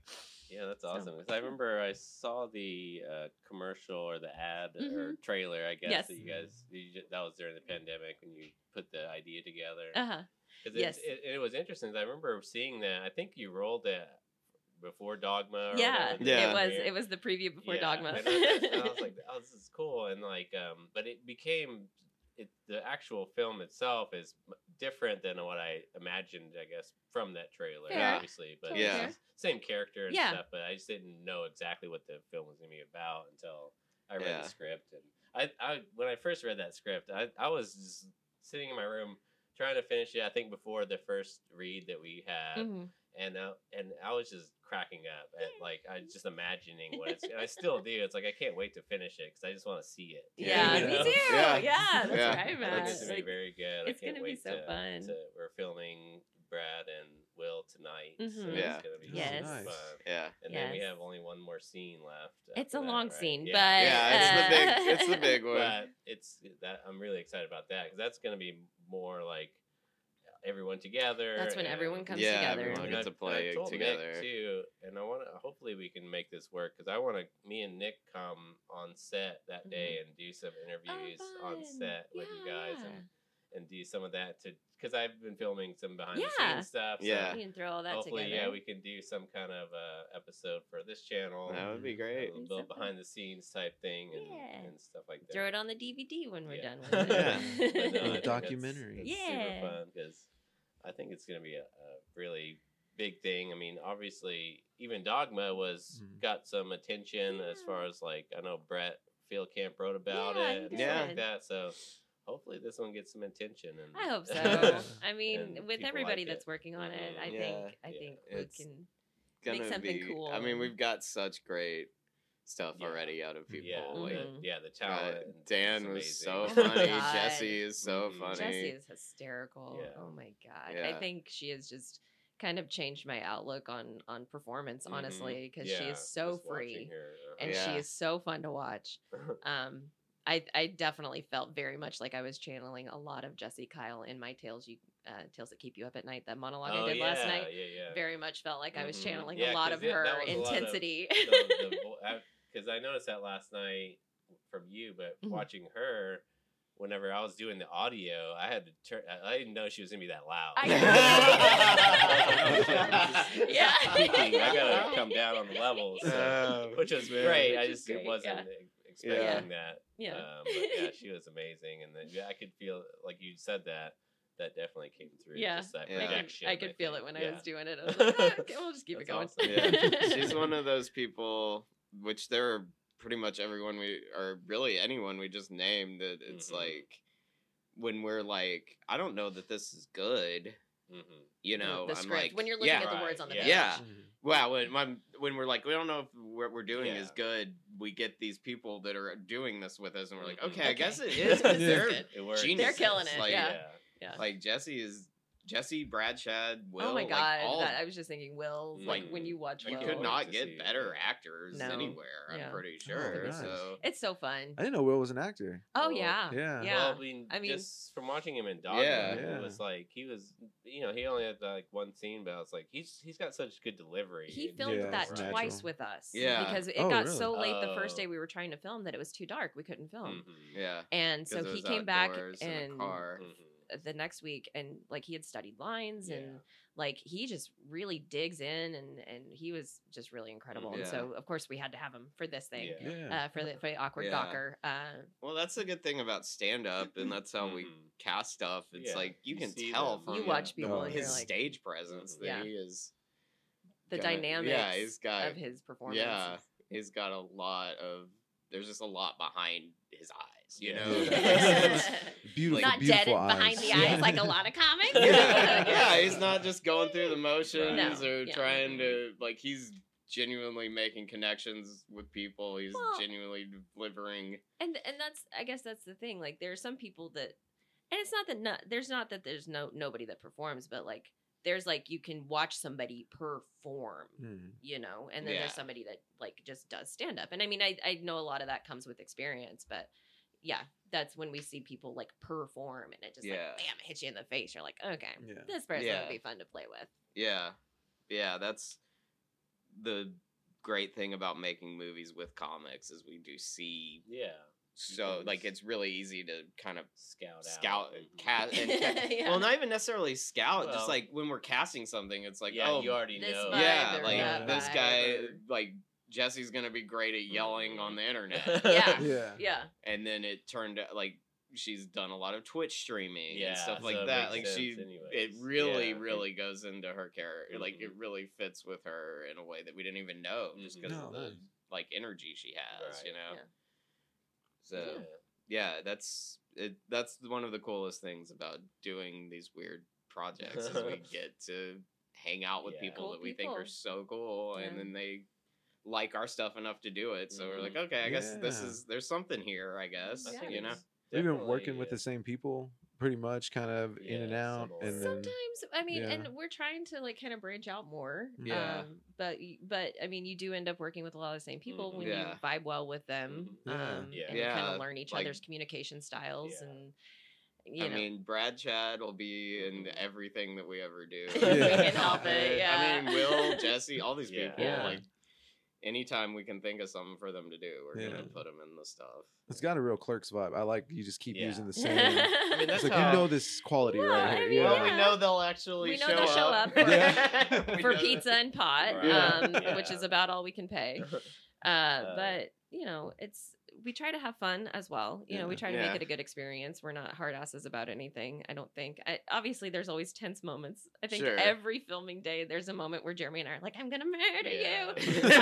Yeah, that's So, awesome. Because I remember I saw the commercial or the ad or trailer, I guess, Yes. that you guys, that was during the pandemic when you put the idea together. Uh-huh. Because Yes. it was interesting. 'Cause I remember seeing that. I think you rolled it before Dogma. Or Yeah, whatever the Yeah. premiere. it was the preview before Yeah, Dogma. and I was like, oh, this is cool. And like, but it became the actual film itself is different than what I imagined, I guess, from that trailer, Fair. obviously. But Totally Yeah. fair. it's same character and Yeah. stuff. But I just didn't know exactly what the film was gonna be about until I read Yeah. the script. And I when I first read that script, I was just sitting in my room trying to finish it. I think before the first read that we had. Mhm. And I was just cracking up at like I just imagining what it's. And I still do. It's like I can't wait to finish it because I just want to see it. Yeah, You me know? too. Yeah. Yeah, that's Yeah. right, man. It's gonna be Like, very good. it's I can't gonna be wait so fun. we're filming Brad and Will tonight. So Mhm. Yeah. it's gonna be Yes. super Nice. fun. Yeah. And then we Yes. have only one more scene left. It's after a that, long right? scene, Yeah. but Yeah, it's the big one. But it's that I'm really excited about that because that's gonna be more like everyone together. That's when and- everyone comes Yeah, together. everyone and gets to play I told together. Nick too, and I want to. Hopefully, we can make this work because I want to. Me and Nick come on set that day and do some interviews on Mm-hmm. fun. set with you guys Yeah. and do some of that to because I've been filming some behind the Yeah. scenes stuff. So Yeah. We can throw all that hopefully, together. yeah, we can do some kind of episode for this channel. That would be great. A little behind the scenes type thing and, Yeah. and stuff like that. Throw it on the DVD when we're Yeah. done with Yeah. it. But no, I think that's documentary. super Yeah. fun because I think it's going to be a really big thing. I mean, obviously, even Dogma was Mhm. got some attention as Yeah. far as like I know Brett Fieldcamp wrote about Yeah, it he and stuff like did. that. So hopefully this one gets some attention. And I hope so. I mean, And with people everybody like that's it. working on it, I Mhm. Yeah. think we It's can. Gonna Make something be, cool. I mean, we've got such great stuff Yeah. already out of people. yeah, Like, the talent. and Dan it's was so amazing. Oh my funny. God. Jesse is so Mhm. funny. Jessie is hysterical. Yeah. Oh my god! Yeah. I think she has just kind of changed my outlook on performance, Mhm. honestly, because Yeah, she is so just watching free her, and Yeah. she is so fun to watch. I definitely felt very much like I was channeling a lot of Jessie Kyle in my Tales That Keep You Up at Night, that monologue I did last night. Yeah. Very much felt like I was Mhm. channeling Yeah, a lot 'cause of that her was a lot of intensity. Because I noticed that last night from you, but Mhm. watching her, whenever I was doing the audio, I had to turn. I didn't know she was gonna be that loud. Yeah. Speaking, I gotta come down on the levels, which was man. great. I Which is just great, wasn't yeah. expecting that. Yeah. But yeah, she was amazing, and then I could feel like you said that. That definitely came through. Yeah. Just that Yeah. projection. I could feel it think. when I Yeah. was doing it. I was like, "Ah, okay, we'll just keep it going. That's awesome. Yeah. She's one of those people, which there are pretty much everyone or really anyone we just named, that it's Mhm. like, when we're like, I don't know that this is good, Mhm. you know, the I'm script. like, When you're looking yeah, at the Right, words on the yeah. page. Yeah. Mhm. Wow, when we're like, we don't know if what we're doing is Yeah. good, we get these people that are doing this with us, and we're like, Mhm. okay, I guess it Okay. is. 'Cause Yeah. they're Good. It works. geniuses. They're killing it, Like, yeah. like Jesse, Brad, Chad, Will. Oh my like, god! all, I was just thinking, Will. Like when you watch you Will, could not to get see. better actors No. anywhere. I'm Yeah. pretty sure. nice. So It's so fun. I didn't know Will was an actor. Oh Well, yeah, Yeah. yeah. Well, I mean- just from watching him in Dogma, Yeah. it was like he was, he only had like one scene, but I was like, he's got such good delivery. He and- filmed Yeah, that it's twice natural. with us. Yeah. because it Oh, got really? so late the first Oh. day we were trying to film that it was too dark. We couldn't film, Mhm. yeah, and so 'cause it he was came back outdoors in a and car. Mhm. the next week, and like he had studied lines Yeah. and like he just really digs in, and he was just really incredible. And Yeah. so of course we had to have him for this thing. Yeah. Yeah. For the awkward Yeah. Gawker. Well, that's the good thing about stand up, and that's how we Mhm. cast stuff. It's Yeah, like you you can see tell them. from You watch people Oh, and his you're like stage presence that Yeah. he is the gonna- dynamics Yeah, he's got of his performance. yeah, he's got a lot of. There's just a lot behind his eyes, you Yeah. know. Beautiful, Not beautiful dead eyes. behind the eyes like a lot of comics. yeah, he's not just going through the motions No, or yeah. trying to like. He's genuinely making connections with people. He's Well- genuinely delivering. and that's, I guess that's the thing. Like there are some people that, and it's not that there's nobody that performs, but like there's like you can watch somebody perform, Mhm. and then Yeah. there's somebody that like just does stand up. And I mean, I know a lot of that comes with experience, but yeah, that's when we see people like perform and it just Yeah. like bam, it hits you in the face. You're like, okay, Yeah. this person Yeah. would be fun to play with. Yeah, that's the great thing about making movies with comics is we do see. Yeah. So like it's really easy to kind of Scout cast and Yeah. well, not even necessarily scout, just Well- like when we're casting something, it's like, Yeah, oh you already this know. vibe yeah, or like that this vibe guy, or- like Jesse's gonna be great at yelling on the internet, Yeah. Yeah. Yeah. and then it turned out like she's done a lot of Twitch streaming Yeah, and stuff so like it that. makes Like sense it anyways. really, Yeah. really goes into her character. Like it Mhm. really fits with her in a way that we didn't even know, just because No, of the nice. like energy she has, Right. you know. Yeah. So. Yeah, that's it. That's one of the coolest things about doing these weird projects is we get to hang out with Yeah. people Cool that we think are people. so cool, Yeah. and then they like our stuff enough to do it. So we're like, Mhm. okay, I guess this Yeah. is there's something here. I guess I Yeah. think you know. it's We've been definitely, working with the same people pretty much, kind of in and Yeah, out, similar. and then Sometimes, I mean, yeah. and we're trying to like kind of branch out more. Yeah. But I mean, you do end up working with a lot of the same people Mhm. when Yeah. you vibe well with them. Mhm. Yeah. Yeah. And you kind Yeah, of learn each like- other's communication styles Yeah. and you I know. mean, Brad Chad will be in everything that we ever do. We can help it, yeah. I mean, Will, Jesse, all these Yeah. people. Yeah. Like, anytime we can think of something for them to do, we're Yeah. gonna put them in the stuff. it's got a real Clerks vibe. I like you just keep Yeah. using the same. I mean, It's that's like how you know this quality Well, right I here. mean, yeah. Well, we know they'll actually We know show they'll show up. up for- Yeah. We for know pizza and pot, Right. Yeah. which is about all we can pay. But you know, we try to have fun as well. You know, we Yeah. try to Yeah. make it a good experience. We're not hard asses about anything. I don't think. Obviously, there's always tense moments. I think Sure. every filming day, there's a moment where Jeremy and I are like, "I'm gonna murder Yeah.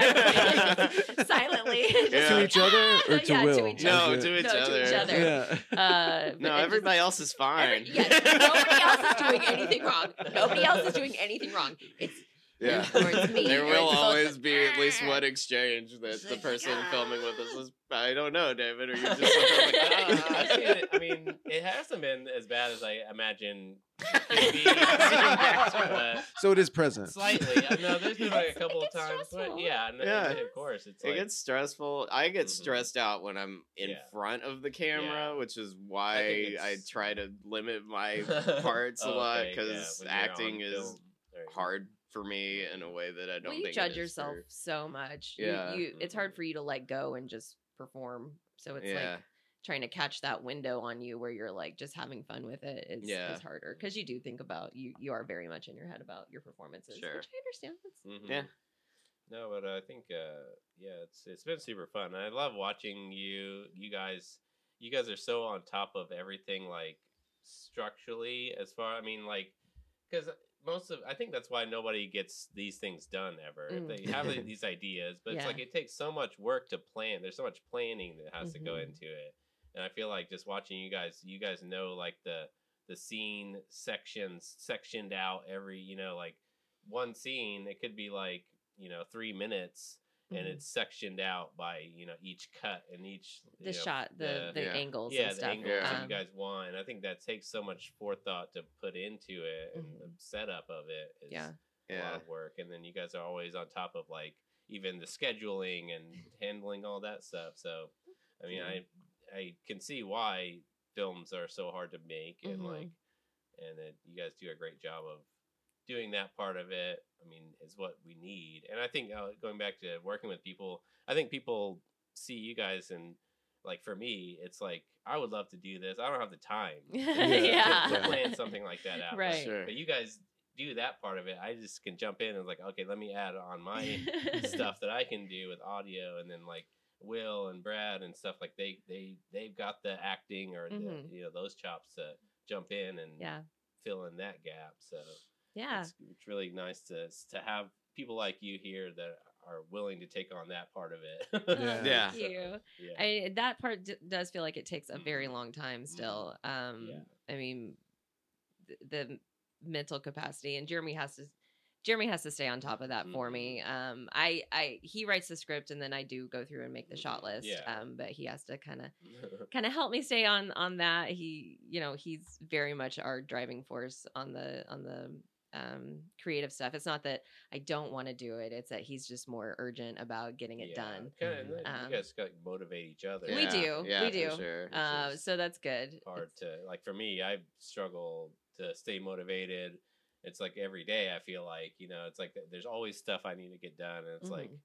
you," silently. Yeah. To each other or to Yeah, Will? to each No, other. Is to it- each No, to other. each other. Yeah. But No, it just- everybody else is fine. nobody else is doing anything wrong. Nobody else is doing anything wrong. It's Yeah. Or it's me, There or will it's both always of- be at least one exchange that It's the like, person filming with us is, I don't know, David, or you're just like, I've seen it. I mean, it hasn't been as bad as I imagine it could be. but So it is present. slightly. I know there's been like a It couple of gets times, stressful. but yeah, no, Yeah. of course, it's It like gets stressful. I get Mhm. stressed out when I'm in Yeah. front of the camera, Yeah. which is I why think I it's- try to limit my parts a Oh, lot okay, yeah, because when you're acting on is film. There you go. hard for me in a way that I don't well, you think judge it is yourself for- so much. Yeah. It's hard for you to let go and just perform. So it's Yeah. like trying to catch that window on you where you're like just having fun with it is Yeah. harder because you do think about you are very much in your head about your performances, Sure. which I understand. Mhm. Yeah. No, but I think yeah, it's been super fun. I love watching you guys. You guys are so on top of everything, like structurally. As far, I mean, like, because I think that's why nobody gets these things done ever. Mm. They have these ideas, but it's Yeah. like it takes so much work to plan. There's so much planning that has to go Mhm. into it, and I feel like just watching you guys know like the scene sectioned out every, like one scene. It could be like 3 minutes. And Mhm. it's sectioned out by each cut and each The shot, the Yeah. angles, yeah and the stuff. angles that Um, you guys want. And I think that takes so much forethought to put into it, and Mhm. the setup of it is Yeah. a lot of work. And then you guys are always on top of like even the scheduling and handling all that stuff. So I mean, I can see why films are so hard to make, and Mhm. and that you guys do a great job of doing that part of it. I mean, is what we need. And I think going back to working with people, I think people see you guys, and like for me, it's like I would love to do this. I don't have the time to Yeah. plan something like that out. Right. Sure. But you guys do that part of it. I just can jump in and it's like, okay, let me add on my stuff that I can do with audio, and then like Will and Brad and stuff like they've got the acting or Mhm. the those chops to jump in and Yeah. fill in that gap. So Yeah. it's really nice to have people like you here that are willing to take on that part of it. Yeah. Thank you. Yeah. That part does feel like it takes a very long time still. Yeah. I mean, the mental capacity, and Jeremy has to stay on top of that for me. He writes the script, and then I do go through and make the shot list. Yeah. But he has to kind of help me stay on that. He's very much our driving force on the creative stuff. It's not that I don't want to do it, it's that he's just more urgent about getting it done. Kinda, Um, you guys like motivate each other. We do. Yeah, We do. for sure. Which is So that's good. hard to like. For me, I struggle to stay motivated. It's like every day I feel like it's like there's always stuff I need to get done, and it's like Mhm.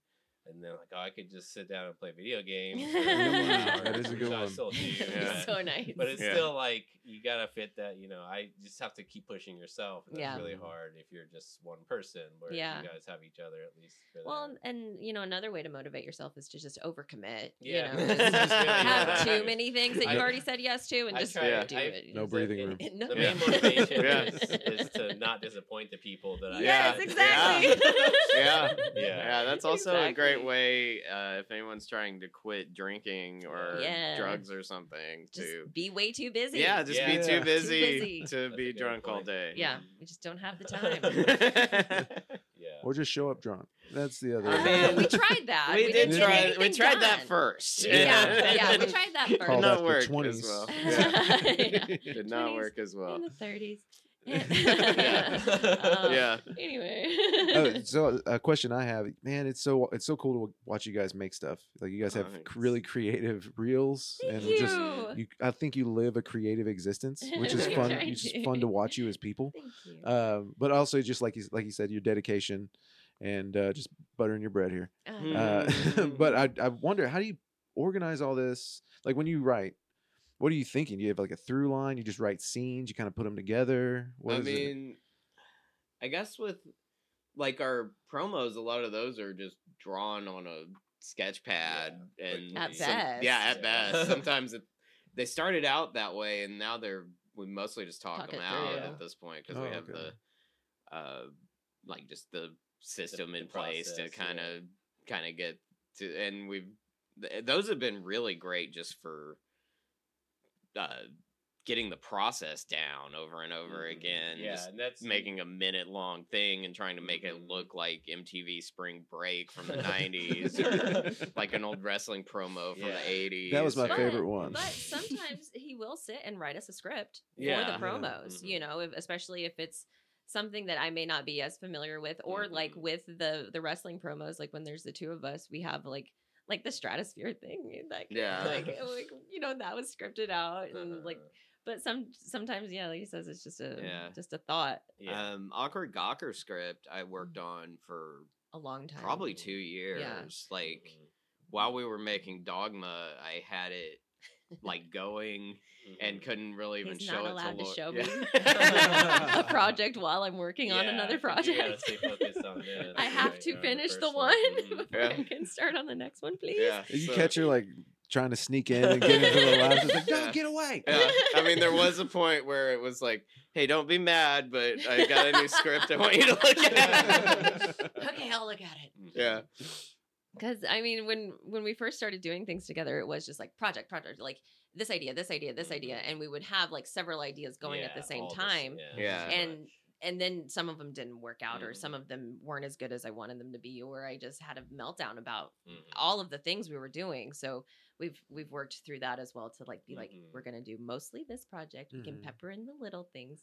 And then like, oh, I could just sit down and play video games. That is a good which I one. still do. Yeah. So nice. But it's Yeah. still like you gotta fit that. I just have to keep pushing yourself. And that's Yeah. really hard if you're just one person. Where Yeah. you guys have each other at least. For Well, that. and another way to motivate yourself is to just overcommit. Yeah. Just have Yeah. too many things that you've I- already said yes to, and I just try- Yeah. do I- it. No breathing room. No- The main Yeah. motivation Yeah. is to not disappoint the people that I Yes, Yeah. exactly. Yeah. Yeah. Yeah, that's also a great Exactly. way if anyone's trying to quit drinking or Yeah. drugs or something Just to be way too busy. yeah, just Yeah. be too Too busy, busy. to That's be a good drunk all point. day. Yeah, we just don't have the time. Yeah. Or just show up drunk. That's the other. I mean, we tried that. we did didn't try. get We anything tried that done. first. Yeah, we tried that first. Call Did that not the work 20s. as well. Yeah. Did not 20s work as well. In the 30s. Yeah. Yeah. Anyway. So a question I have, man, it's so cool to watch you guys make stuff. Like you guys have Thanks. really creative reels, Thank and you. just I think you live a creative existence, which is We fun. try It's just to. fun to watch you as people. Thank you. But also just like you said, your dedication and just buttering your bread here. But I wonder, how do you organize all this? Like when you write, what are you thinking? Do you have like a through line? You just write scenes? You kind of put them together? What I is it? mean, I guess with like our promos, a lot of those are just drawn on a sketch pad and At some- best. Yeah, at Yeah. best. Sometimes they started out that way, and now we mostly just talk Talk them it out through. at this point because Oh, we have okay. the like just the system The in place to process, kind of get to, and those have been really great just for getting the process down over and over Mhm. again. Yeah, Just and that's making a minute long thing and trying to make it Mhm. look like MTV Spring Break from the 90s or like an old wrestling promo from Yeah. the 80s. That was my or- favorite one. But sometimes he will sit and write us a script Yeah. for the promos, Mhm. especially if it's something that I may not be as familiar with, or like Mhm. with the wrestling promos, like when there's the two of us, we have like the stratosphere thing, like Yeah. like that was scripted out, and like, Uh-huh. but sometimes like he says, it's just Yeah. a thought. Yeah. Awkward Gawker script I worked on for A long time. probably 2 years. Like Mhm. while we were making Dogma, I had it like going and couldn't really even He's show not it allowed to Lo- show Yeah. me a project while I'm working on another You gotta project. stay focused on this. I have right, to on finish the first one Mhm. before Yeah. I can start on the next one, please. Yeah. You so- catch her like trying to sneak in and get into the lounge. It's like, Yeah. no, get away. Yeah, I mean, there was a point where it was like, "Hey, don't be mad, but I got a new script. I want you to look at." Okay, I'll look at it. Yeah, Because I mean, when we first started doing things together, it was just like project, like this idea, and we would have like several ideas going at the same all this- time. Yeah. pretty And much. and then some of them didn't work out, or Mhm. some of them weren't as good as I wanted them to be, or I just had a meltdown about Mhm. all of the things we were doing. So we've worked through that as well to like be like, Mhm. we're gonna do mostly this project. We can Mhm. pepper in the little things.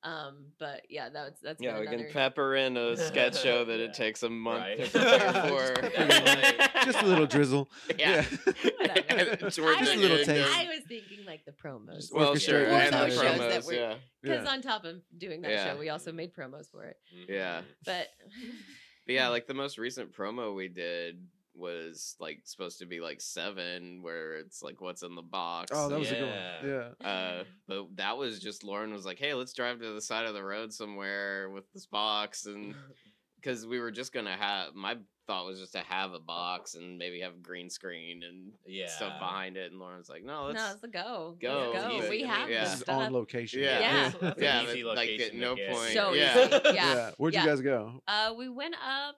But yeah, that's yeah. been We another... can pepper in a sketch show that Yeah. it takes a month Right. to prepare for. Just a little drizzle. Yeah. Whatever. It's worth I Just was, a little it. taste. I was thinking like the promos. Just Well, sure, orchestrate and the those shows that promos. were- Yeah, Because Yeah. on top of doing that Yeah. show, we also made promos for it. yeah. But But yeah, like the most recent promo we did was like supposed to be like 7, where it's like what's in the box. Oh, that was a Yeah. good one. Yeah. But that was just Lauren was like, "Hey, let's drive to the side of the road somewhere with this box," and because we were just gonna have, my thought was just to have a box and maybe have a green screen and Yeah. stuff behind it. And Lauren's like, "No, let's no, it's a go. go. Let's go. Easy. We I have mean, yeah. this This is stuff. on location. Yeah. Yeah. That's an Yeah, easy but, like, location at to no get. point- So Yeah. easy. Yeah. Where'd Yeah. you guys go? We went up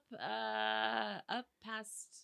past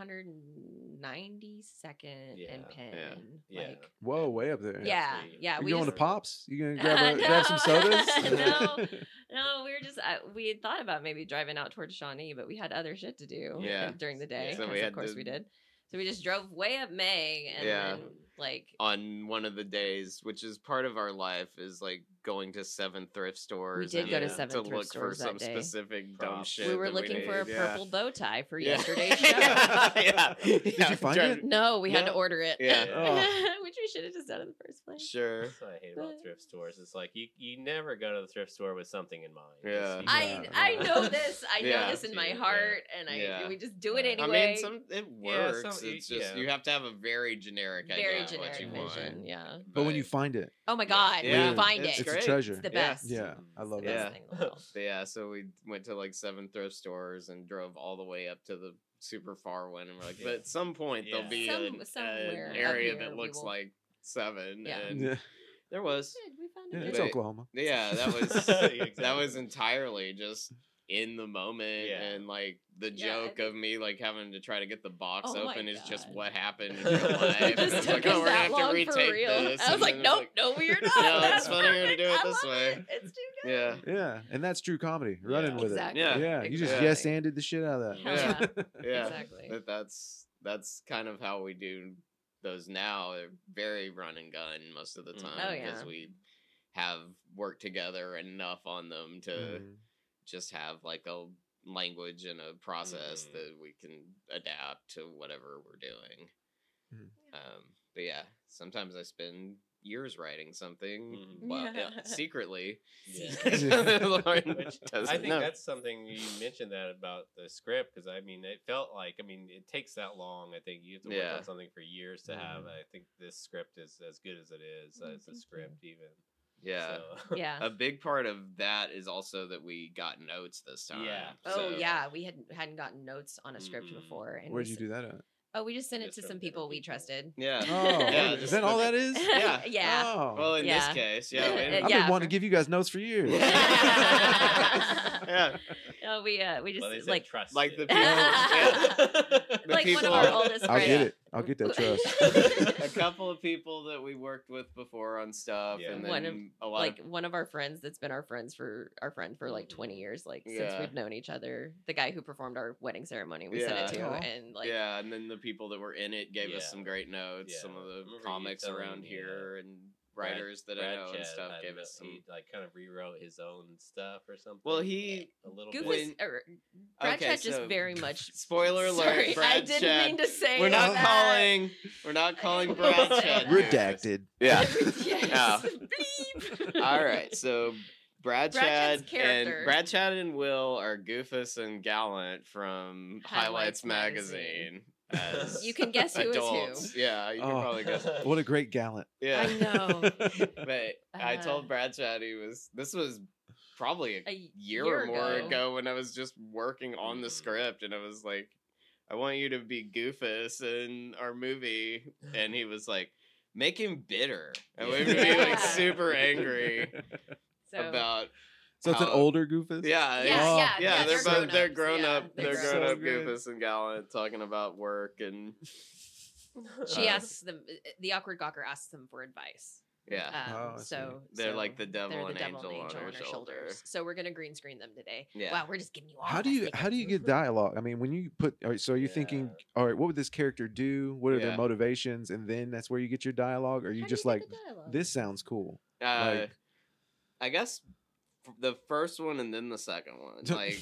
192nd Yeah. and Penn. Yeah. Like, Whoa, way up there. yeah, sweet. yeah. You We going to just, Pops? You gonna No. grab some sodas? no, we were just we had thought about maybe driving out towards Shawnee, but we had other shit to do Yeah. during the day. Yeah. So we because had of course to- we did. So we just drove way up May and Yeah. then Like on one of the days, which is part of our life, is like going to 7 thrift stores. did and go to Yeah. 7 to thrift look for stores that some day. specific dumb Props. shit. we were that looking for a need. purple bow tie for Yeah. yesterday's show. yeah. Did you find it? No, we had to No. order it. Yeah. Oh. Which we should have just done in the first place. Sure. That's what I hate about But- thrift stores. It's like you never go to the thrift store with something in mind. Yeah. You I know this. I know Yeah. this in my Yeah. heart, and Yeah. we just do it I anyway. I mean, it Yeah, works. some- It's just yeah. you have to have a very generic Very idea of what generic you vision. want. Yeah. But when you find it, Oh my God, Yeah, when you find it's it, it's great. a treasure. it's the Yeah. best. Yeah, I It's love the that. best Yeah. thing in the world. But yeah, so we went to like 7 thrift stores and drove all the way up to the super far one, and we're like, Yeah. but at some point Yeah. there'll be Somewhere an up area here that we looks will- like 7, Yeah. and Yeah, there was. Good, we found yeah, it. it's But- Oklahoma. Yeah, that was Exactly. that was entirely just in the moment, Yeah. and like the Yeah, I joke think- of me like having to try to get the box Oh my open is just God. what happened in real life. It And just it's took like, us oh, we're that gonna have long to for retake real. this. I was and like, then nope, like, no, we're not. No, it's That's funnier to perfect. do it I this love way. it. It's too good. Yeah. Yeah, and that's true comedy. Running Yeah. with Exactly. it. Yeah. Yeah, you just Exactly. yes-anded the shit out of that. Hell Yeah. yeah. Yeah, Exactly. that's kind of how we do those now. They're very run and gun most of the Mm. time Oh, yeah. because we have worked together enough on them to Mhm. just have like a language and a process Mhm. that we can adapt to whatever we're doing. Mhm. But yeah, sometimes I spend years writing something, Mhm. well, Yeah. secretly. Yeah. Lauren Which doesn't I think know. that's something you mentioned that about the script because I mean it felt like it takes that long. I think you have to work Yeah. on something for years to have. Mhm. I think this script is as good as it is as a thank you. script even. Yeah. So. Yeah. A big part of that is also that we got notes this time. Yeah. Oh so- yeah, we hadn't gotten notes on a script Mhm. before. And Where'd we you do that at? Oh, we just sent it Just to from some different people we people. trusted. Yeah. Oh, Yeah, is just that all the- that is? Yeah. Yeah. Oh. Well, in Yeah. this case, yeah. I've I've yeah, been wanting for- to give you guys notes for years. Yeah. No, we just Well, they said like trust Like it. the people. Yeah. The like one of people- our oldest I'll friends. get it. I'll get that trust. A couple of people that we worked with before on stuff, Yeah. and One then of- a lot like of one of our friends that's been our friend for like 20 years, like since Yeah. we've known each other. The guy who performed our wedding ceremony, we sent it to, Yeah. Aw. and like yeah, and then the people that were in it gave us Yeah. some great notes. Yeah. Some of the Remember you comics telling around me, here and Brad- writers that I Brad know and Chad stuff had gave a- us some. He like kind of rewrote his own stuff or something. Well, he a little Goofus, bit. Brad Okay, Chad just so- very much. Spoiler alert, Sorry, I Brad didn't Chad. mean to say We're not that. calling. We're not calling Brad Chad. Redacted. Yeah. Yes. Bleep. All right. So Brad Brad Chad's Chad character. and Brad Chad and Will are Goofus and Gallant from Highlights Highlights Magazine. magazine. As You can guess who is who. adults. Yeah, you can Oh. probably guess. What a great gallant. Yeah. I know. But I Uh, told Brad Chad this was probably a A year year or more ago. ago when I was just working on the Mhm. script, and I was like, I want you to be Goofus in our movie, and he was like, make him bitter. I want him to be Yeah. like super angry So, about. So it's an how- older Goofus? Yeah, Yeah, Oh. yeah, yeah, they're both grown-ups, they're grown yeah, up. They're grown grown so up good. Goofus and Gallant talking about work and she Uh, asks them. The awkward gawker asks them for advice. yeah. Oh, I see. So They're so like the devil they're the and devil angel on our her shoulder. So we're gonna green screen them today. Yeah. Wow, we're just giving you all. How do the you secrets. get dialogue? I mean, when you put, all right, so you're thinking, all right, what would this character do? What are their Yeah. motivations? And then that's where you get your dialogue, or you How do just get like, the dialogue? this sounds cool. Like, I guess the first one and then the second one. Like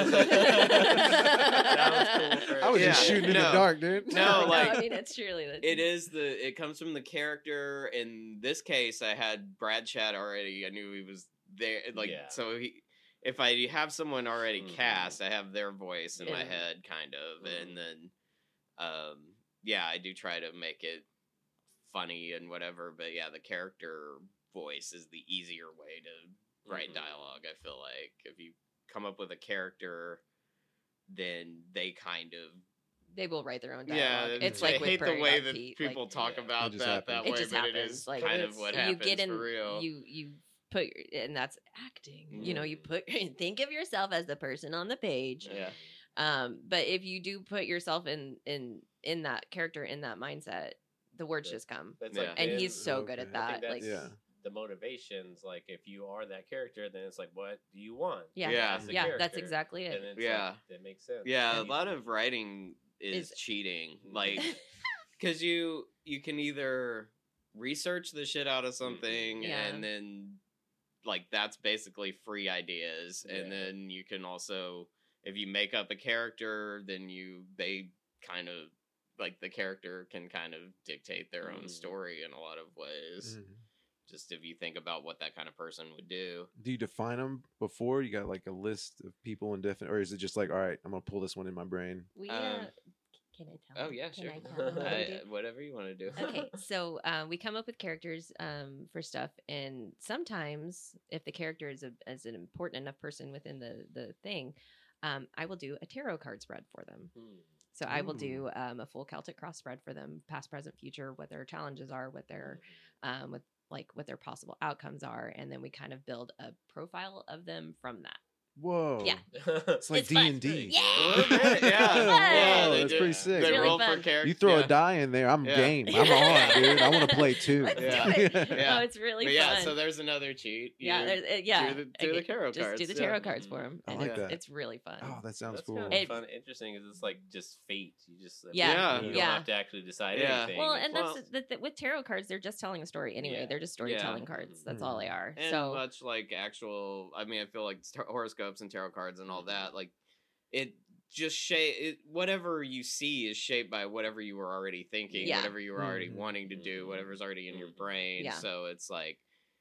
That was cool I was just Yeah, shooting in the no. dark, dude. No, like, I mean, it's surely that it comes from the character. In this case, I had Brad Chad already. I knew he was there. Like, Yeah. so if I have someone already Mhm. cast, I have their voice in my Yeah. head, kind of, Mhm. and then, yeah, I do try to make it funny and whatever. But yeah, the character voice is the easier way to write Mhm. dialogue. I feel like if you come up with a character, then they kind of they will write their own yeah, dialogue. It's I like with hate the Prairie way Dog that Pete, people like, talk Yeah. about It just that happens. it way, just but happens. it is like kind of what happens you get in, for real. You put and that's acting. You know, you Mhm. put think of yourself as the person on the page. Yeah. But if you do put yourself in that character, in that mindset, the words Yeah. just come. But it's Yeah. like And then- he's so good at Okay. I that. think Like, that's Yeah. the motivations. Like if you are that character, then it's like, what do you want? yeah, Yeah. As the yeah, that's character. exactly And it. it's Yeah. like, that makes sense. Yeah, a And lot of writing is Is- cheating. Mhm. Like, because you, you can either research the shit out of something Yeah. and then like that's basically free ideas, and Yeah. then you can also, if you make up a character, then they kind of like the character can kind of dictate their own story in a lot of ways. Just if you think about what that kind of person would do. Do you define them before? You got like a list of people and or is it just like, all right, I'm gonna pull this one in my brain? We can I tell? Oh yeah, Can sure. I tell them what we do? Whatever you want to do. Okay, so we come up with characters for stuff, and sometimes if the character is an important enough person within the thing, I will do a tarot card spread for them. So I will do a full Celtic cross spread for them, past, present, future, what their challenges are, what their what their possible outcomes are, and then we kind of build a profile of them from that. Whoa. Yeah. It's like It's fun. D&D. Yeah. A little bit, yeah. Whoa, they that's do. pretty sick. They Really roll fun. for character. You throw yeah. a die in there, I'm Yeah. game. I'm on, dude. I want to play too. Let's Yeah. do it. Yeah. No, it's really But fun. yeah, so there's another cheat. yeah, You yeah. do the tarot Just cards. do the yeah. tarot cards for them. I like that. It's really fun. Oh, that sounds That's cool. kind It- of fun, interesting. Is it's like just fate. You just Yeah. You don't Yeah. have to actually decide Yeah. anything. Well, and Well- that's with tarot cards. They're just telling a story anyway. Yeah. They're just storytelling cards. That's all they are. And So much like actual, I mean, I feel like horoscopes and tarot cards and all that, like it just whatever you see is shaped by whatever you were already thinking, Yeah. whatever you were already Mhm. wanting to do, whatever's already in your brain. Yeah. So it's like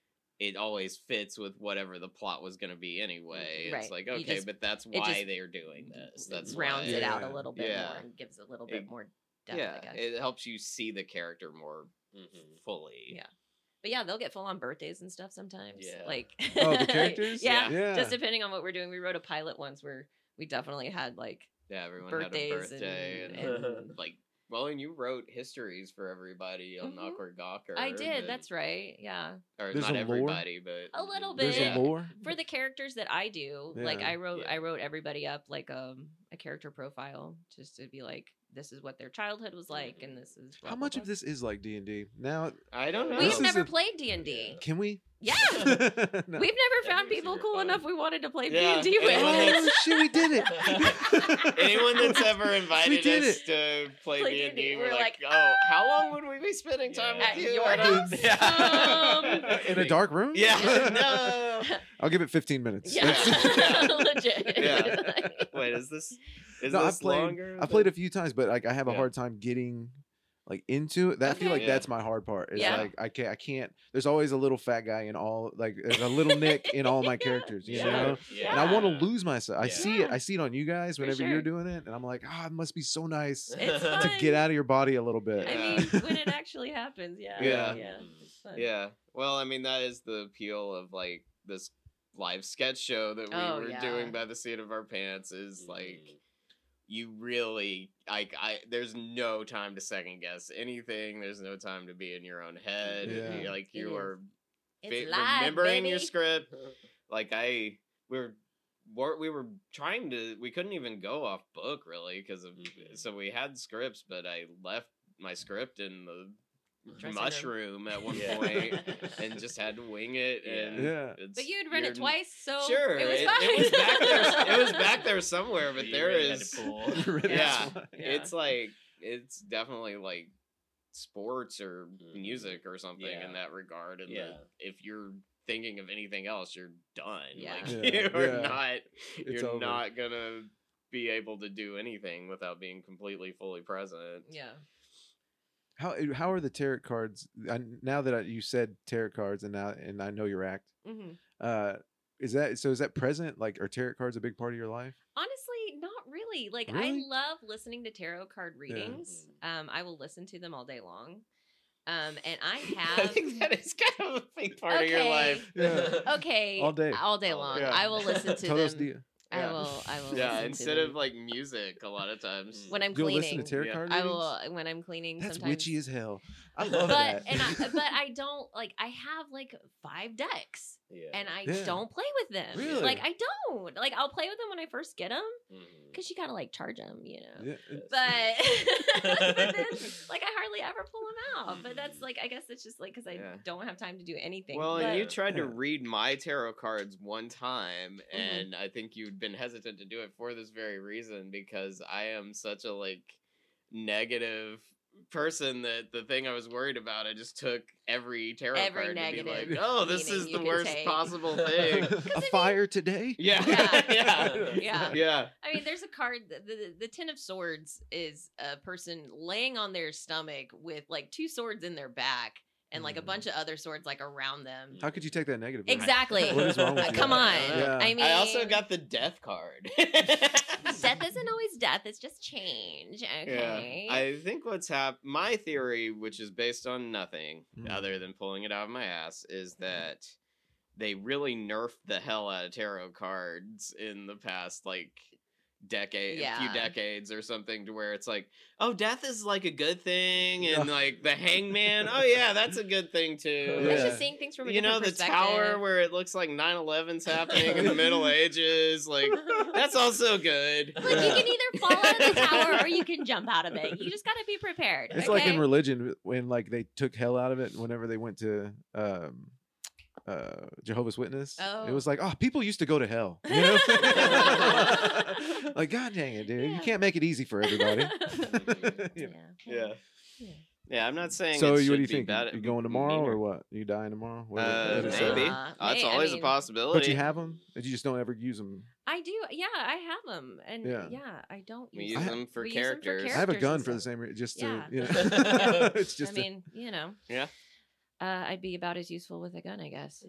it always fits with whatever the plot was going to be anyway. Right. It's like, You okay, just- but that's it why just they're doing this. That's rounds why, it out a Yeah. little bit Yeah. more and gives a little bit It- more depth. I Yeah, guess. it helps you see the character more fully. Yeah. But yeah, they'll get full on birthdays and stuff sometimes. Yeah. Like Oh, the characters? yeah, Yeah. just depending on what we're doing. We wrote a pilot once where we definitely had like Yeah, everyone birthdays had a birthday and- like, well, and you wrote histories for everybody on Mhm. Knocker Gawker. I did. and- That's right. Yeah, or There's not a lore? everybody, but a little There's bit. a lore? For the characters that I do, like Yeah. I wrote Yeah. I wrote everybody up like a character profile just to be like, this is what their childhood was like, and this is How much of this is like D&D? Now, I don't know. We've This is never a- played D&D. can we? Yeah. No. We've never found be people super cool fun. enough we wanted to play Yeah. D&D with. Anyone Oh, shit, we did it. Anyone that's ever invited did us to play Play D&D, D&D, we're we're like, like, oh, how long would we be spending time Yeah. with At you? your I don't- house? Yeah. In a dark room? Yeah. No. I'll give it 15 minutes. Yeah, Yeah. legit. Yeah. Wait, is this No, I've this played. longer? I've played a few times, but like I have a Yeah. hard time getting like into it. I feel Okay. like Yeah. that's my hard part. It's Yeah. like I can't. There's always a little fat guy in all. Like there's a little Nick in all my characters. You Yeah. know. Yeah. And I want Yeah. to lose myself. I Yeah. see it. I see it on you guys For whenever sure. you're doing it, and I'm like, it must be so nice It's to fun. get out of your body a little bit. I mean, when it actually happens, yeah. Yeah. Yeah. It's fun. Yeah. Well, I mean, that is the appeal of like this live sketch show that we Oh, were yeah. doing by the seat of our pants is like you really I there's no time to second guess anything. There's no time to be in your own head. Yeah. Like It you is. are It's live, remembering your baby. script. Like we were trying to, we couldn't even go off book really because of so we had scripts, but I left my script in the Dressing room. mushroom at one Yeah. point and just had to wing it. Yeah. And Yeah. it's, But you had run it you're- twice, so Sure, it was it fine. was back there. It was back there somewhere, but You there really had is. to pull. Yeah. Yeah. It's like it's definitely like sports or Mhm. music or something Yeah. in that regard. And Yeah. if you're thinking of anything else, you're done. Yeah. Like Yeah. you're Yeah. not. It's You're over. not gonna be able to do anything without being completely fully present. Yeah. How are the tarot cards? Now that you said tarot cards, and I know your act. hmm Is that present? Like, are tarot cards a big part of your life? Honestly, not really. Like Really? I love listening to tarot card readings. I will listen to them all day long. And I I have think that is kind of a big part of your Okay. life. Yeah. okay All day. all day All long. day. Yeah. I will listen to Todos them. dia. I Yeah. will. Yeah, listen instead to of them. like music, a lot of times. when I'm You'll cleaning. listen to tarot Yeah. card I readings? will when I'm cleaning. That's sometimes. witchy as hell. I love But that. but I don't like. I have like 5 decks, Yeah. and I Yeah. don't play with them. Really? Like I don't. Like I'll play with them when I first get them, Mhm. because you gotta like charge them, you know. Yeah. But, but then, like, I hardly ever pull them out. But that's like, I guess it's just like because I Yeah. don't have time to do anything. Well, but, and you tried to Yeah. read my tarot cards one time, Mhm. and I think you'd been hesitant to do it for this very reason because I am such a like negative person that the thing I was worried about, I just took every tarot Every card negative to be like, oh, this meaning is you the can worst take. possible thing. A fire today? Yeah. Yeah. Yeah. I mean, there's a card. The Ten of Swords is a person laying on their stomach with like 2 swords in their back and like a bunch of other swords like around them. How could you take that negatively? Exactly. What is wrong with you? Come on. Yeah. I mean, I also got the death card. death isn't always death. It's just change. Okay. Yeah. I think what's my theory, which is based on nothing Mm. other than pulling it out of my ass, is that they really nerfed the hell out of tarot cards in the past, like, a few Yeah. decades or something, to where it's like, oh, death is like a good thing, and like the hangman, oh yeah, that's a good thing too. It's Yeah. just seeing things from a You know, different the perspective. tower where it looks like 9/11's happening in the Middle Ages, like, that's also good. Look, you can either fall out of the tower or you can jump out of it. You just got to be prepared. It's okay? like in religion when like they took hell out of it whenever they went to Jehovah's Witness. Oh. It was like, oh, people used to go to hell. You know? Like, God dang it, dude. Yeah. You can't make it easy for everybody. You know? Yeah. Yeah, I'm not saying. So it what should do you be think? bad. You going tomorrow meaner. or what? You dying tomorrow? What is it? Maybe. Uh, That's may- I always mean- a possibility. But you have them? You just don't ever use them. I do. Yeah, I have them, and Yeah. I don't. We use use I- them. them for We use them for characters. I have a Characters gun and for the stuff. same reason, just Yeah. to, you know. It's just I mean, you know. Yeah. I'd be about as useful with a gun, I guess.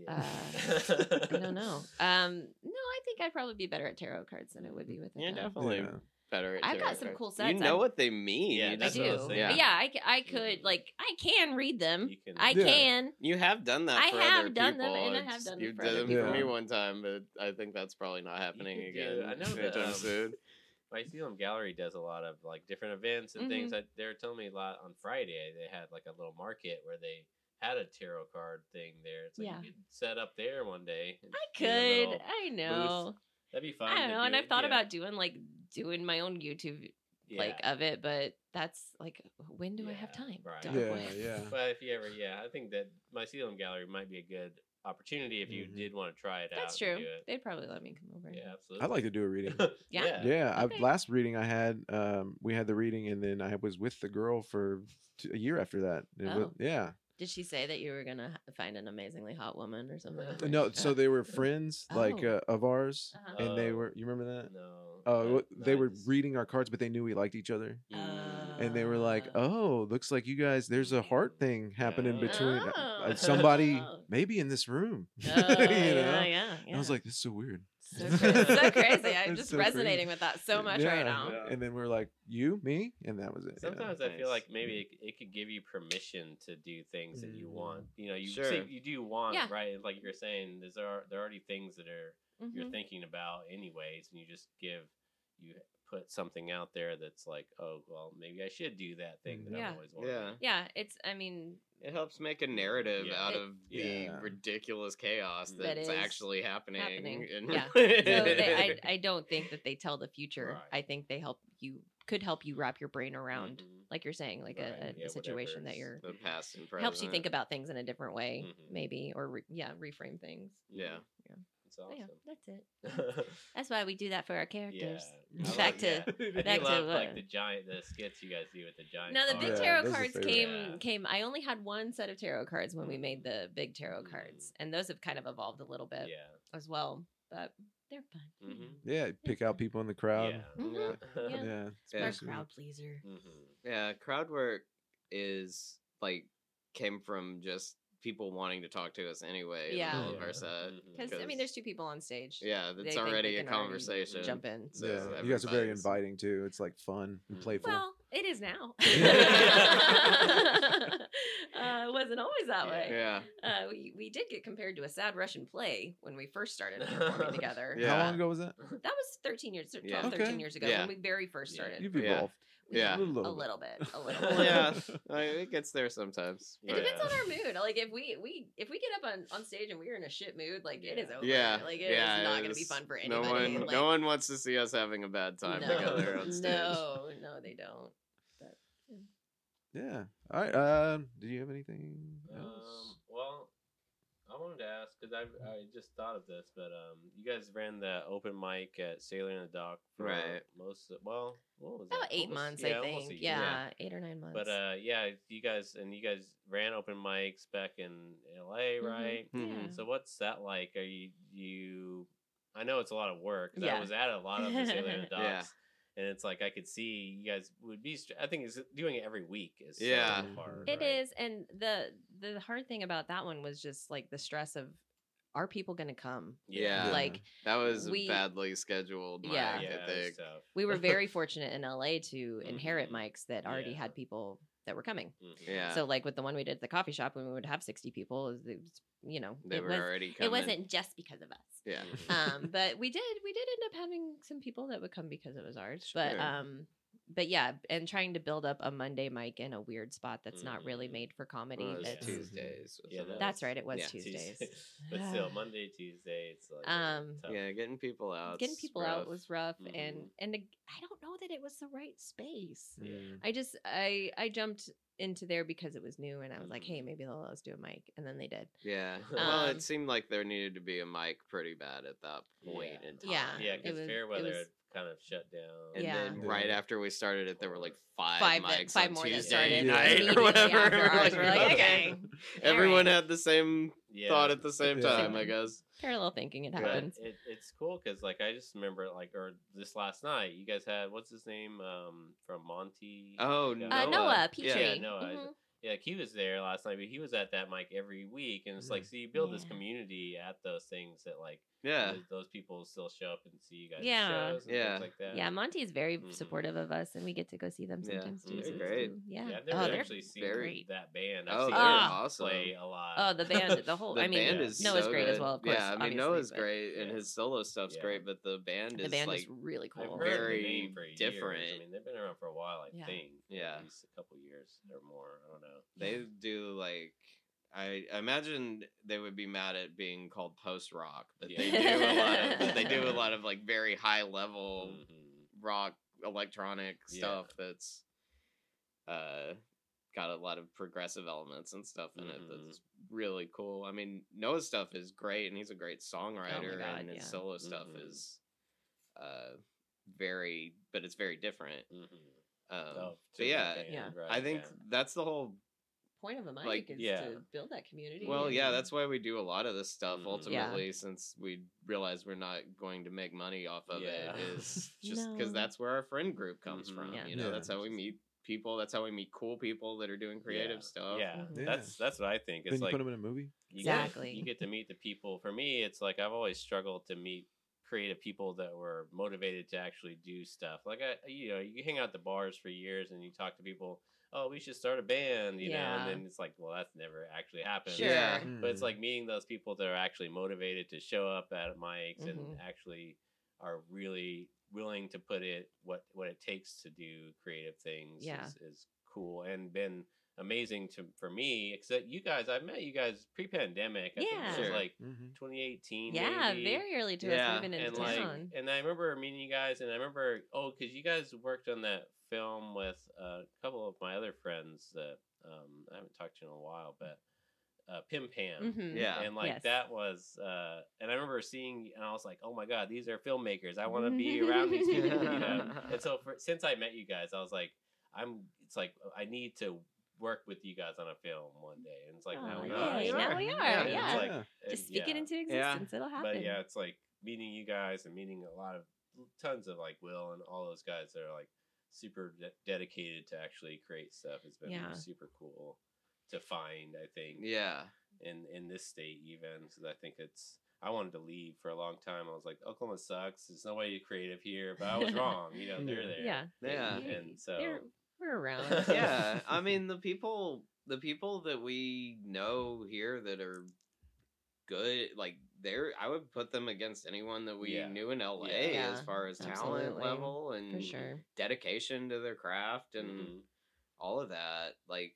I don't know. No, I think I'd probably be better at tarot cards than I would be with a You're gun. definitely Yeah. better at I've got tarot some cards. cool You sets. know I've- what they mean. Yeah, you I that's just, what I do. was saying. But yeah, I could like I can read them. You can- I Yeah. can. You have done that I for have other done them, people. and I have It's- done You them for did other them for me people. one time, but I think that's probably not happening could again. do- I know that, anytime soon. Mycelium Gallery does a lot of like different events and things. They were telling me a lot on Friday. They had like a little market where they had a tarot card thing there. It's like Yeah. you could set up there one day. and I do a could. little I know. booth. That'd be fun. I don't to know, and do. I've thought Yeah. about doing my own YouTube like Yeah. of it, but that's like when do I have Yeah, time? right. Don't Yeah, wait. yeah. But if you ever, I think that Mycelium Gallery might be a good opportunity if you Mhm. did want to try it out. That's and true. do it. They'd probably let me come over. Yeah, absolutely. I'd like to do a reading. Yeah. Yeah, Okay. last reading I had, we had the reading, and then I was with the girl for a year after that. Oh. Yeah. Did she say that you were gonna find an amazingly hot woman or something? No, so they were friends, like Oh. of ours, Uh-huh. and they Oh. were. You remember that? No. They were nice. reading our cards, but they knew we liked each other, Mm. and they were like, Ah. "Oh, looks like you guys. There's a heart thing happening Yeah. between Oh. somebody, maybe in this room." Oh, You know? yeah. And I was like, "This is so weird." so crazy. So crazy. I'm It's just so resonating crazy. with that so much Yeah. right now. Yeah. And then we were like, "You, me," and that was it. yeah. Sometimes I feel Nice. like maybe it could give you permission to do things that you want. You know, you Sure. say you do want, Yeah. right? Like you're saying, there are already things that are you're Mhm. thinking about anyways, and you put something out there that's like, oh well, maybe I should do that thing that Yeah. I've always wanted. Yeah. Yeah, it's. I mean, It helps make a narrative Yeah. out It- of the Yeah. ridiculous chaos That that's is actually happening. in- Yeah. I don't think that they tell the future. Right. I think they could help you wrap your brain around, Mhm. like you're saying, like Right. a situation that whatever's you're the past and present. helps you think about things in a different way, Mhm. maybe, or reframe things. Yeah. It's But yeah, awesome. that's it. That's why we do that for our characters. Yeah. I Back love- to yeah. I back do to love what- like the skits you guys do with the giant. No, the big cards. Yeah, tarot those are cards favorite. came. I only had one set of tarot cards when we made the big tarot Mhm. cards, and those have kind of evolved a little bit Yeah. as well. But they're fun. Mhm. Yeah, pick out people in the crowd. Yeah. Mhm. Yeah. Yeah. It's We're pretty a sweet. crowd pleaser. Mhm. Yeah, crowd work is like came from just people wanting to talk to us anyway. In Yeah. the middle of Yeah. our set. Mhm. Because I mean, there's two people on stage. Yeah, They that's think they already a can already conversation. Jump in. So Yeah, you guys are very everybody's- inviting too. It's like fun and Mhm. playful. Well, it is now. It wasn't always that way. Yeah. We did get compared to a sad Russian play when we first started performing together. Yeah. How long ago was that? That was 13 years, 12, Yeah. 13 Okay. years ago Yeah. when we very first Yeah. started. You've Yeah. evolved. Yeah. A little, A little bit. A little Well, bit. yeah, it gets there sometimes. It but- depends on our mood. Like if we get up on stage and we're in a shit mood, like it is over. Yeah, Like it is yeah, not it gonna be is- fun for No anybody. one, like, no one wants to see us having a bad time no, together on stage. No, they don't. But, Yeah. All right. Do you have anything else? Well, I wanted to ask because I just thought of this, but you guys ran the open mic at Sailor in the Dock for Right. most of, well, what was About that? 8 Almost- months, yeah, I almost a think. year. Yeah, 8 or 9 months. But yeah, you guys ran open mics back in LA, right? Yeah. So what's that like? Are you? I know it's a lot of work. 'Cause I Yeah. was at a lot of the Sailor in the Docks, Yeah. and it's like I could see you guys would be. I think it's doing it every week is so Yeah. hard. It right? is, and the hard thing about that one was just like the stress of, are people going to come? Yeah. Like That was we- a badly scheduled mic, Yeah. Yeah, I it was think. tough. we were very fortunate in LA to inherit Mhm. mics that already Yeah. had people that were coming. Mhm. Yeah. So like with the one we did at the coffee shop, when we would have 60 people, it was, you know, They it were was already coming. it wasn't just because of us. Yeah. But we did end up having some people that would come because it was ours. Sure. But yeah, and trying to build up a Monday mic in a weird spot that's not really Mm. made for comedy. Well, it was that's Tuesdays. Yeah, wasn't it? that's right. It was Yeah. Tuesdays. but still Monday, Tuesday, it's like tough. Yeah, getting people out. Getting people out rough. was rough, Mhm. and I don't know that it was the right space. Mm. I jumped into there because it was new, and I was like, hey, maybe they'll let us do a mic, and then they did. Yeah. Well, Um, it seemed like there needed to be a mic pretty bad at that point Yeah. in time. Yeah. Yeah, It because was- Fairweather it was- had kind of shut down. And Yeah. then right after we started it, there were like five Five on more that Tuesday started night immediately or whatever. after We're ours. We're like, okay. Everyone All right. had the same Yeah. thought at the same Yeah. time, I guess. Parallel thinking, it But happens. it's cool because like I just remember like or this last night you guys had what's his name from Monty. Oh, Yeah. Noah Petrie. Yeah, Noah. Mhm. Yeah, like he was there last night, but he was at that mic every week, and it's like so you build this Yeah. community at those things that like Yeah. those people still show up and see you guys at Yeah. shows and Yeah. things like that. Yeah, Monty is very Mhm. supportive of us, and we get to go see them Yeah. sometimes too. They're so it's great. cool. Yeah. I've never Oh, they're actually seen great. that band. Oh, I've they're seen them awesome. play a lot. Oh, the band, the whole. The I mean, band is Noah's so great as good. well. Of course, Yeah, I mean obviously, Noah's but great and Yeah. his solo stuff's Yeah. great, but the band The is band like is really I've cool. heard very the name for years. different. I mean, they've been around for a while. I Yeah. think. Yeah. At least a couple years or more. I don't know. they do like I imagine they would be mad at being called post rock, but Yeah. they do a lot of they do a lot of like very high level Mhm. rock electronic Yeah. stuff that's got a lot of progressive elements and stuff in it Mhm. that's really cool. I mean, Noah's stuff is great and he's a great songwriter God, and his yeah. solo stuff Mhm. is very but it's very different. Mhm. But to the yeah, band, Yeah. right, I think yeah. that's the whole Point of a mic Like, is yeah. to build that community. well, and- yeah, that's why we do a lot of this stuff Mhm. ultimately, since we realize we're not going to make money off of Yeah. it, is just because No. that's where our friend group comes Mhm. from. Yeah. You know, Yeah. that's how we meet people. That's how we meet cool people that are doing creative stuff. Yeah, Mhm. Yeah. that's what I think. Then It's you like put them in a movie. Exactly. You get to meet the people. For me, it's like I've always struggled to meet creative people that were motivated to actually do stuff. Like you hang out at the bars for years and you talk to people. Oh, we should start a band, you know, Yeah. and then it's like, well, that's never actually happened. Sure. Yeah. But it's Mm. like meeting those people that are actually motivated to show up at mics Mhm. and actually are really willing to put it what it takes to do creative things Yeah. is cool and been amazing for me. Except you guys, I met you guys pre-pandemic. I think Yeah. it was Sure. like Mhm. 2018. Yeah, maybe. very early to Yeah, us moving into And like, town. and I remember meeting you guys, and I remember because you guys worked on that film with a couple of my other friends that I haven't talked to in a while, but Pim Pam. Mhm. Yeah. And like Yes. that was, and I remember seeing, and I was like, "Oh my god, these are filmmakers! I want to be around these people." You know? And so, since I met you guys, I was like, It's like I need to work with you guys on a film one day, and it's like now Oh, we yeah, are. yay, sure. now we are. Yeah, And Yeah. it's like, Yeah. Just and speak it into existence. It'll happen. But yeah, it's like meeting you guys and meeting a lot of tons of like Will and all those guys that are like super dedicated to actually create stuff. Has been Yeah. super cool to find. I think Yeah. in this state even, so I think I wanted to leave for a long time. I was like, Oklahoma sucks. There's nobody creative here, but I was wrong. You know, they're there. Yeah. Yeah. And so We're around. Yeah. I mean, the people that we know here that are good, like I would put them against anyone that we Yeah. knew in LA Yeah. as far as talent Absolutely. level and For sure. dedication to their craft and Mhm. all of that. Like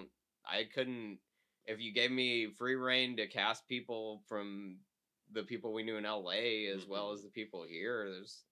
I couldn't, if you gave me free reign to cast people from the people we knew in LA as well as the people here,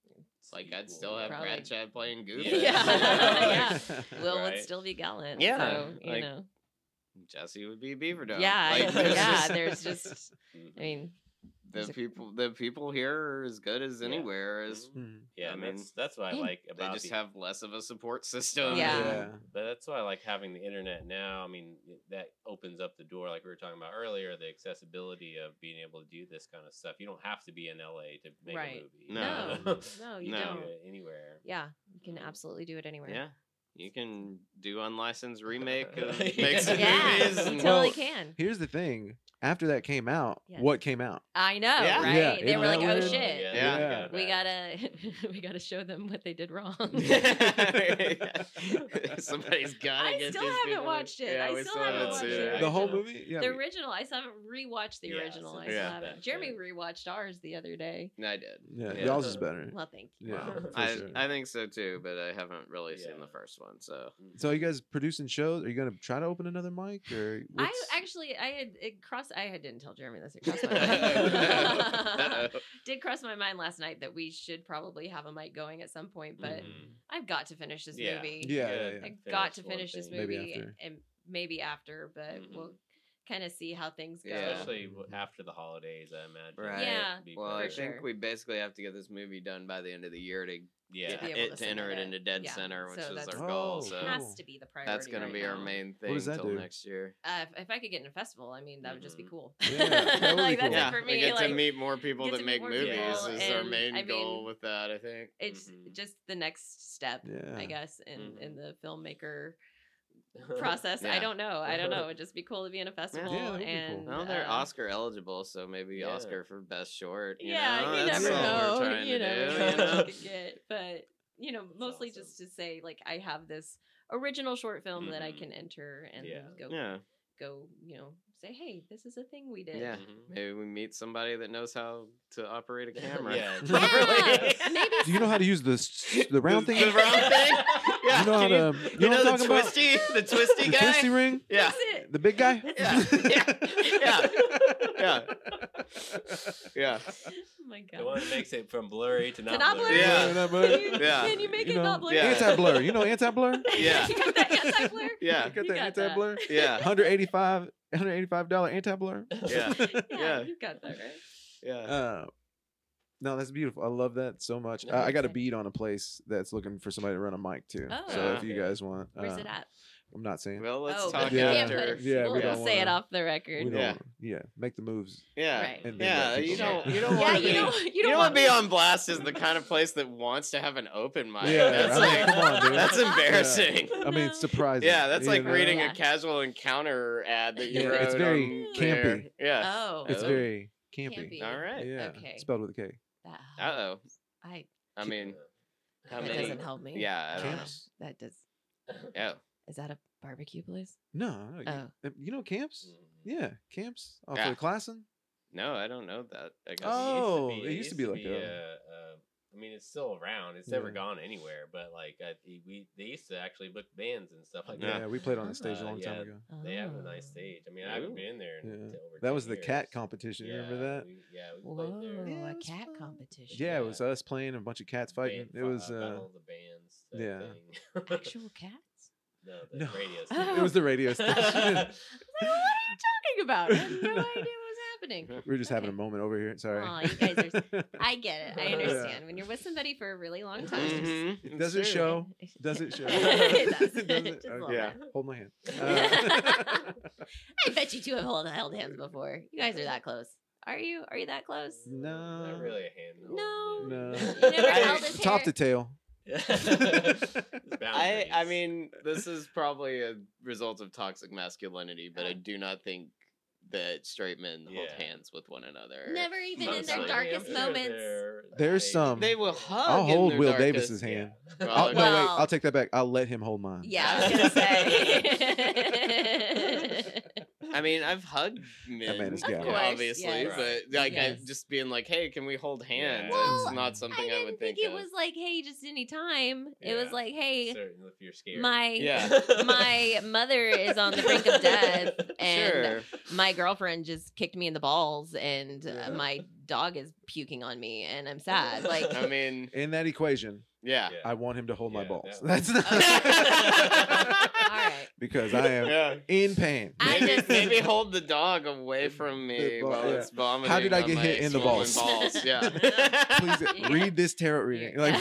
I'd still have Probably. Brad Chad playing Goofus. Yeah. Yeah. Will Right. would still be gallant. Yeah, So, you like, know. Jesse would be Beaver Dome. Yeah, there's yeah. just- There's just, I mean, the people here are as good as anywhere. As Mhm. Yeah, I and mean, that's what I yeah, like they about just have less of a support system. Yeah. But that's why I like having the internet now. I mean, that opens up the door, like we were talking about earlier, the accessibility of being able to do this kind of stuff. You don't have to be in LA to make Right. a movie. No. no, you No. You can don't. do it anywhere. Yeah, you can absolutely do it anywhere. Yeah. You can do unlicensed remake of Yeah. make some Yeah, movies. you And, totally Well, can. Here's the thing. After that came out, Yes. what came out? I know, Yeah. right? Yeah, They isn't were that like, "Oh weird? shit, Yeah. we gotta show them what they did wrong." Somebody's gotta I get still these haven't people- watched it. Yeah, I we still still haven't haven't watched seen it. it. The whole Actually. movie? Yeah. The original. I still haven't rewatched the Yeah, original. I since still Yeah. haven't. back Jeremy then. rewatched ours the other day. I did. Yeah, Yeah. y'all's is better. Well, thank you. Yeah, for I sure. I think so too, but I haven't really seen Yeah. the first one. So So are you guys producing shows? Are you gonna try to open another mic or? I what's- actually, I didn't tell Jeremy this. It crossed my mind. Did cross my mind last night that we should probably have a mic going at some point, but Mhm. I've got to finish this Yeah. movie. Yeah, You yeah, gotta yeah. I've got to one finish this thing. Maybe movie after. and maybe after, but Mhm. we'll kind of see how things go. Yeah. Especially after the holidays, I imagine. right. Yeah, Be Well, I for perfect. think sure. we basically have to get this movie done by the end of the year to Yeah. be able to to enter submit it it. into Dead Yeah, Center, which so is that's- our goal. Oh, So cool. Has to be the priority. that's gonna right be our now. main thing does that until do? next year. If I could get in a festival, I mean, that would just be Mhm. cool. Yeah, that would be Like, cool. that's Yeah, it for we me. get Like, to meet more people get that to meet make more movies. people, Is our and, main I goal mean, with that. I think. It's Mhm. just the next step, Yeah. I guess, in the filmmaker Mm-hmm. process. I Yeah. don't know. I don't know. It'd just be cool to be in a festival. Yeah, that would be cool. and Well, they're uh, Oscar eligible, so maybe Yeah. Oscar for best short. You Yeah, know? you That's never all know. we're trying You to never do. know You know? what you could get, but mostly awesome. just to say, like, I have this original short film that I Mhm. can enter and Yeah. Yeah, go, say, hey, this is a thing we did. yeah. Mhm. Maybe we meet somebody that knows how to operate a camera. Yeah. Yeah, maybe Do you know how to use the round thing? The round thing. Yeah. You know how can to. you You know know what I'm the talking about? twisty, the twisty The guy. twisty ring. Yeah. That's it. The big guy. Yeah. Yeah. Yeah. Oh my god. The one that makes it from blurry to not, not blurry. blurry? Yeah. Not Can blur. you, Yeah. can you make You it know, not blurry? Yeah. Anti-blur. You know anti-blur? Yeah. You got that anti-blur? Yeah. You got You that got that. anti-blur? Yeah. $185 anti-blur. Yeah. Yeah, Yeah. you got that right. Yeah. No, that's beautiful. I love that so much. No, I got a okay. beat on a place that's looking for somebody to run a mic too. Oh. So if you Okay. guys want, Where's it at? I'm not saying. Well, let's Oh, talk we can't Yeah. put after. it. Yeah, we'll we just don't say it wanna- off the We record. don't, Yeah. make the moves. Yeah. Right. And then Yeah. let people You know. don't. You don't Yeah, want to you be. don't. You don't want to be on blast as the kind of place that wants to have an open mic. Yeah, That's I mean, like, come on, dude. that's embarrassing. I mean, it's surprising. Yeah, that's you like know? reading Yeah. a casual encounter ad that you Yeah, wrote. it's very on campy. there. Yeah. Oh. It's Oh. very campy. Campy. All right. Yeah. Okay. Spelled with a K. That Uh oh. I I mean, how that many? doesn't help me. Yeah. I don't know. Camps? That does. Oh. Is that a barbecue place? No. Oh. You know camps? Yeah, camps off Yeah. of Classen. No, I don't know that. I guess. Oh, it used to be like I mean, it's still around. It's never gone anywhere. But like, they used to actually book bands and stuff like Yeah, that. we played on the stage a long yeah. time ago. They have a nice Oh. stage. I mean, I haven't Ooh. been there in Yeah. over That 10 was the years. cat competition. You remember that? We Whoa, played there. Yeah, a it was cat fun. competition. Yeah, it was us playing and a bunch of cats fighting. It was battle of the bands. type yeah. thing. Actual cats? No, the No. radio Oh. station. it was the radio station. What are you talking about? I had no idea what was happening. we were just having a Okay. moment over here. Sorry. Aw, you guys are. I get it. I Yeah. understand. When you're with somebody for a really long time. Mhm. Does It's it true. show? Does it show? It does. Does it? Just a little Okay. Yeah. bit. Hold my hand. I bet you two have held hands before. You guys are that close. Are you? Are you that close? No. Not really a hand. No. No. You never held his Top hair? to tail. I mean, this is probably a result of toxic masculinity, but I do not think that straight men hold Yeah. hands with one another. Never even in their Mostly. darkest moments. There's some. They will hug. I'll in hold their Will darkest- Davis's hand. Well, No, wait. Well- I'll take that back. I'll let him hold mine. Yeah, I was gonna say. I mean, I've hugged men, man is gay. Of course, obviously, yes. but like Yes. just being like, "Hey, can we hold hands?" Well, it's not something I, didn't would think think it of. was like, hey, just any time. It was Yeah. like, hey, Certain if you're scared. my Yeah. my mother is on the brink of death, and Sure. my girlfriend just kicked me in the balls, and Yeah. my dog is puking on me, and I'm sad. Like, I mean, In that equation, yeah. Yeah. I want him to hold my Yeah, balls. that- That's not. all right. because I am Yeah. in pain. I Maybe, just- maybe hold the dog away from me ball, while yeah. it's vomiting. How did I on get my hit in the swollen balls? Yeah. Please read this tarot reading. Like,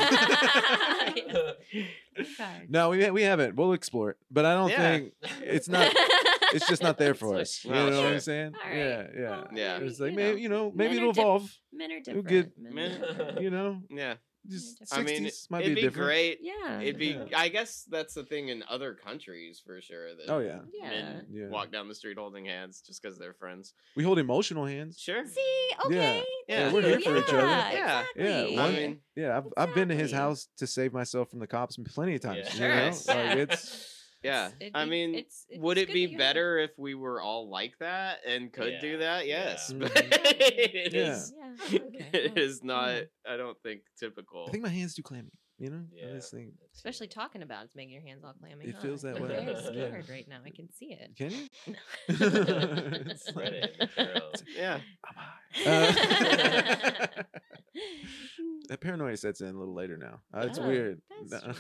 Card. no, we haven't. We'll explore it, but I don't Yeah. think it's not. It's just not there for us. You Well, know what sure. I'm saying? All right. Yeah, yeah. Well, Yeah. It's you like know, maybe maybe men it'll are diff- evolve. Men are We'll different. get- Men Men- are different. You know, Yeah. just I mean, 60s might it'd be be different. great. Yeah. It'd be. Yeah. I guess that's the thing in other countries for sure. That Oh yeah, Yeah. men Yeah. walk down the street holding hands just because they're friends. we hold emotional hands. Sure. See, okay. Yeah, thank we're you. here for each other. Yeah. Exactly. Yeah, I one- mean, Yeah, I've been to his Exactly. house to save myself from the cops plenty of times. Yeah. You Sure. know? Yeah. Like it's yeah. It'd I be- mean, it's would it good be that you have better if we were all like that and could do Yeah. that? Yes, Yeah. but Mhm. it Yeah. is. Yeah. Okay. It well, is not. I don't think typical. I think my hands do clammy. You know, I Yeah. just think. Especially talking about it's making your hands all clammy. It huh? feels that I'm way. very Yeah. scared right now. I can see it. Can you? It's Spread like- it in your throat. Yeah. I'm high. That paranoia sets in a little later now. It's Oh, weird. that's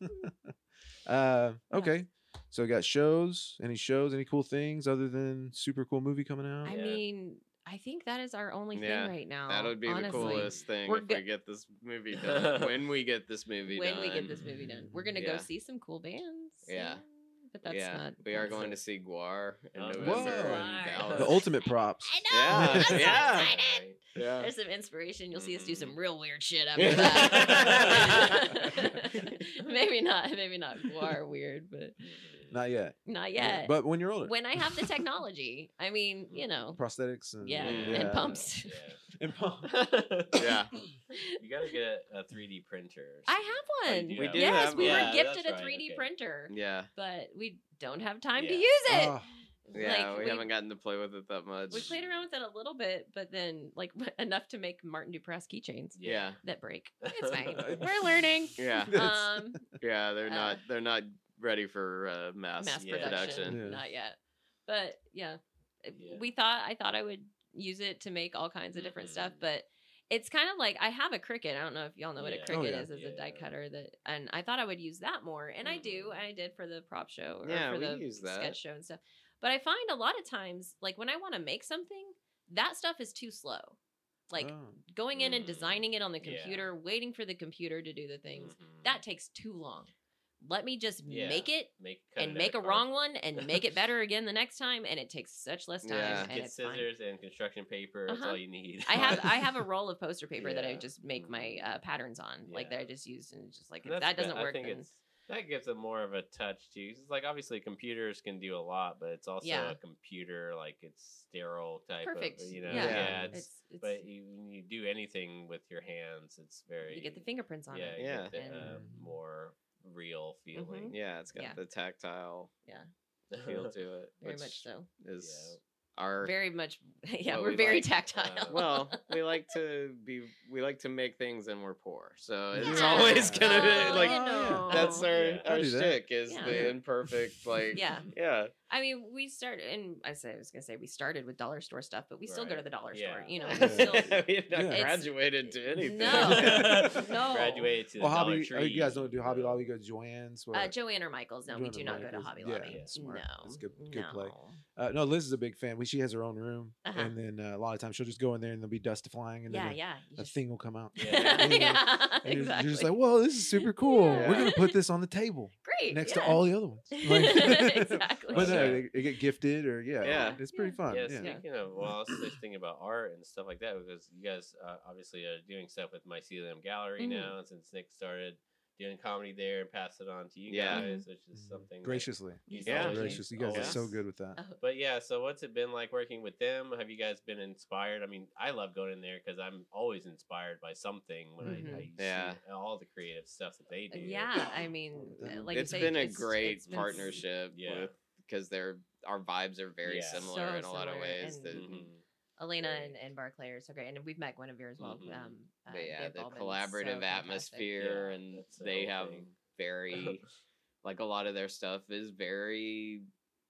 Okay. So we got shows. Any shows? Any cool things other than super cool movie coming out? I Yeah. mean, I think that is our only Yeah, thing right now. That would be honestly. the coolest thing We're if go- we get this movie done. When we get this movie When done. we get this movie done, we're gonna go Yeah. see some cool bands. Yeah. but that's yeah, not. we are that's- going to see Guar in Oh, November Whoa. in Guar. Dallas. The ultimate props. I know. Yeah, I'm so yeah. excited. Yeah. There's some inspiration. You'll see us do some Mhm. real weird shit after that. maybe not Guar weird, but Not yet. not yet. But when you're older. When I have the technology, I mean, you know, Prosthetics and yeah, Mm. and pumps. Yeah. And pumps. Yeah. You gotta get a 3D printer. or I something. have Oh, you one. do We have do Yes, have we one. were Yeah, gifted that's a right, 3D okay. printer, Yeah. but we don't have time to Yeah. use it. Oh, Yeah, Like, we haven't gotten to play with it that much. We played around with it a little bit, but then like enough to make Martin Duprass keychains Yeah. that break. It's fine. We're learning. Yeah. Um, Yeah, they're Uh, not ready for mass mass production, Yeah. not yet. But yeah, Yeah. I thought I would use it to make all kinds of different stuff, Mhm. but it's kind of like I have a Cricut. I don't know if y'all know what a Yeah. Cricut Oh, yeah. is as a die Yeah. cutter and I thought I would use that more, and I do. Mhm. I did for the prop show or Yeah, for we the use that. sketch show and stuff. But I find a lot of times, like when I want to make something, that stuff is too slow. Like oh. going in and Mm. designing it on the Yeah. computer, waiting for the computer to do the things, Mhm. that takes too long. Let me just Yeah. make it cut and it make a at wrong one and make it better again the next time, and it takes such less time. Yeah. And Get it's fine. scissors and construction paper. That's Uh-huh. all you need. I have a roll of poster paper that I Yeah. just make my patterns on, like that I just use, and just like if That's that good. doesn't I work, think then that gives it more of a touch too. 'Cause it's like obviously computers can do a lot, but it's also Yeah. a computer like it's sterile type perfect. of Yeah, Yeah. it's it's but when you do anything with your hands, it's very you get the fingerprints on yeah, it. you Yeah. get the, And- more real feeling. Yeah, it's got Yeah. the tactile Yeah, feel to it. very which much so. Is our Very much. Yeah, what we're we very like. tactile. well, we like to make things and we're poor. So it's Yeah. always gonna Oh, be like you know. that's our Yeah. I our do that. shtick is Yeah. the imperfect like Yeah. yeah. I mean, we started, and I was gonna say we started with dollar store stuff, but we still go to Right. the dollar Yeah. store. You know, Yeah. we still. we have not Yeah. graduated to anything. No. No. Graduated to the Well, Dollar Hobby. Tree. You guys don't do Hobby Lobby. You go to Joann's. Or, Joanne or Michaels. No, we Joanne do or not go to Michaels. Hobby Yeah, Lobby. yeah, smart. No, That's good play. no. No, Liz is a big fan. She has her own room, Uh-huh. and then a lot of times she'll just go in there and there'll be dust flying, and Yeah, then yeah. a thing will come out. Yeah. You know, Yeah, And exactly. you're just like, whoa, this is super cool. Yeah. We're gonna put this on the table Great next yeah. to all the other ones. Like- Exactly. But no, Yeah. they get gifted or Yeah. it's pretty fun. Yeah, Yeah. speaking of, well, I was just thinking about art and stuff like that because you guys obviously are doing stuff with Mycelium Gallery Mhm. now, and since Nick started doing comedy there and passed it on to you Yeah. guys, which is something that Graciously. he's Yeah. always- Gracious. You guys are always- so good with that. Oh, But yeah, so what's it been like working with them? Have you guys been inspired? I mean, I love going in there because I'm always inspired by something when Mhm. I Yeah. see all the creative stuff that they do. yeah, I mean, like it's you say, been a it's- great it's been partnership Yeah. with because our vibes are very Yeah. similar So in a lot of similar, ways. and- that, Mhm. Elena Right. and Barclay are so great, and we've met Guinevere as well. Mhm. but yeah, they've the all been collaborative so fantastic. atmosphere, Yeah, and that's the they whole have thing. very like a lot of their stuff is very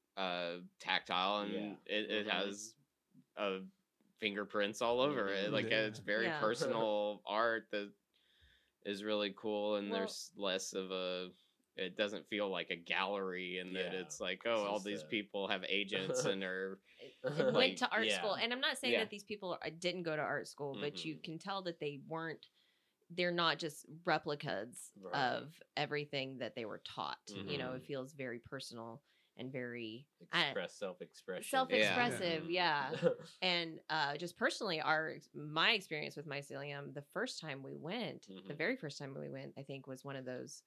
tactile and Yeah. it Mhm. has fingerprints all over it. Mhm. Like Yeah. it's very Yeah. personal art that is really cool, and Well- there's less of a it doesn't feel like a gallery, and that Yeah. it's like, It's oh, all just these a- people have agents and are and like, went to art yeah. school. And I'm not saying Yeah. that these people didn't go to art school, but you Mhm. can tell that they're not just replicas Right. of everything that they were taught. You know, it Mhm. feels very personal and very I- Self-expression. self-expressive. Mhm. Yeah. And just personally, my experience with Mycelium, the first time we went, the Mhm. very first time we went, I think was one of those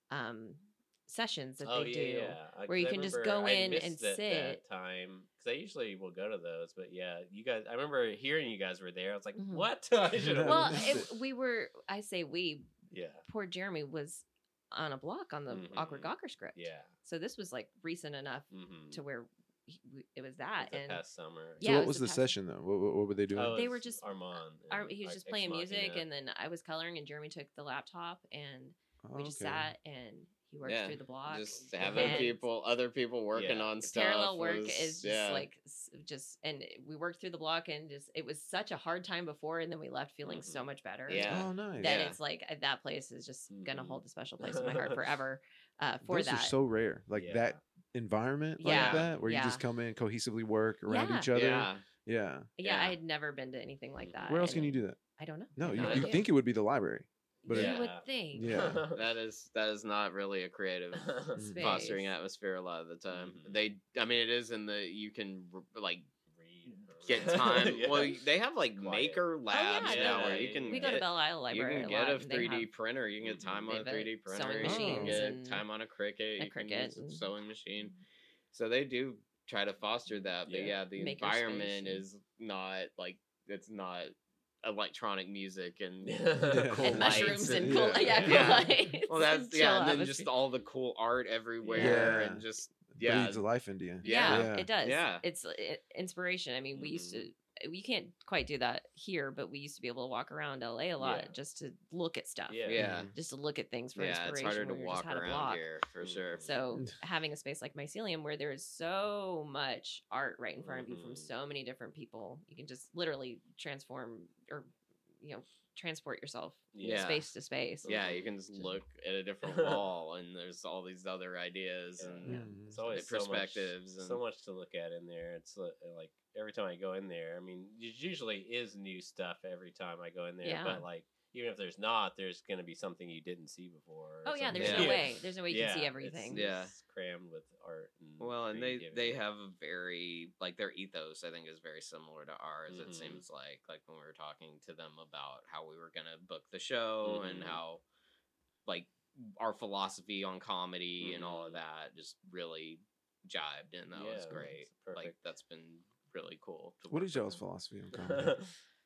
sessions that Oh they yeah, do. yeah. where you I can just remember go I in missed and that sit. time because I usually will go to those, but yeah, you guys. I remember hearing you guys were there. I was like, Mhm. what? I should have. Well, missed it. we were. I say we. yeah, Poor Jeremy was on a block on the Awkward Mhm. Gawker script. yeah. So this was like recent enough Mm-hmm. to where it was that. The And past summer. So Yeah, it what was was the past- session though? What were they doing? Oh, They were it's just- Armand. he was and just Ex playing music, Machina. and then I was coloring, and Jeremy took the laptop, and Oh, we just okay. sat and he worked Yeah, through the block. just having And other people working Yeah. on stuff. parallel work was- is just yeah. like and we worked through the block, and just it was such a hard time before, and then we left feeling so Mhm. much better. Yeah. Oh, nice. That Yeah. it's like that place is just gonna Mhm. hold a special place in my heart forever. For Those that, are so rare. Like Yeah. that environment Yeah. like that, where Yeah. you just come in, cohesively work around Yeah. each other. Yeah. Yeah. yeah, Yeah. I had never been to anything like that. Where else and can you do that? I don't know. No, I have you, no you idea. think it would be the library, but You Yeah. would think. Yeah. That is not really a creative Space. fostering atmosphere a lot of the time. Mhm. It is in the you can like Read or get write. time. Yeah. Well, they have like Quiet. maker labs yeah, now yeah, where you yeah, can We yeah. go to get, Belle Isle you Library can a get lot. a and they 3D have- printer. You can get time Mhm. on a They have 3D printer. sewing You can machines get and time on a Cricut. a You can Cricut use a and- sewing machine. So they do try to foster that. But Yeah. yeah, the Maker environment space and- is not like it's not electronic music and Yeah. cool and lights mushrooms and and- cool, Yeah. yeah, cool Yeah. lights. Well, that's chill yeah, and then atmosphere. just all the cool art everywhere, Yeah. and just yeah, yeah, breathes life into you. Yeah, Yeah. it does. Yeah. It's inspiration. I mean, we used to. We can't quite do that here, but we used to be able to walk around LA a lot Yeah. just to look at stuff. Yeah. yeah, Just to look at things for yeah. It's inspiration. harder to when we just walk had a around block. here for sure. So having a space like Mycelium where there is so much art right in front of you from Mhm. so many different people, you can just literally transform or transport yourself Yeah. space to space. Yeah, you can just look at a different wall, and there's all these other ideas Yeah. and Mhm. It's always perspectives so and much to look at in there. It's like every time I go in there, I mean, it usually is new stuff every time I go in there. Yeah. But like, even if there's not, there's going to be something you didn't see before. or Oh yeah, something. there's Yeah. no way. There's no way you can see Yeah, everything. Yeah. it's crammed with art. And well, and they creativity. have a very like their ethos. I think is very similar to ours. It Mhm. seems like when we were talking to them about how we were gonna book the show and Mhm. how like our philosophy on comedy and all of Mhm. that just really jibed, and that was Yeah, great. it's Like perfect. that's been really cool. To What work is y'all's with philosophy on comedy?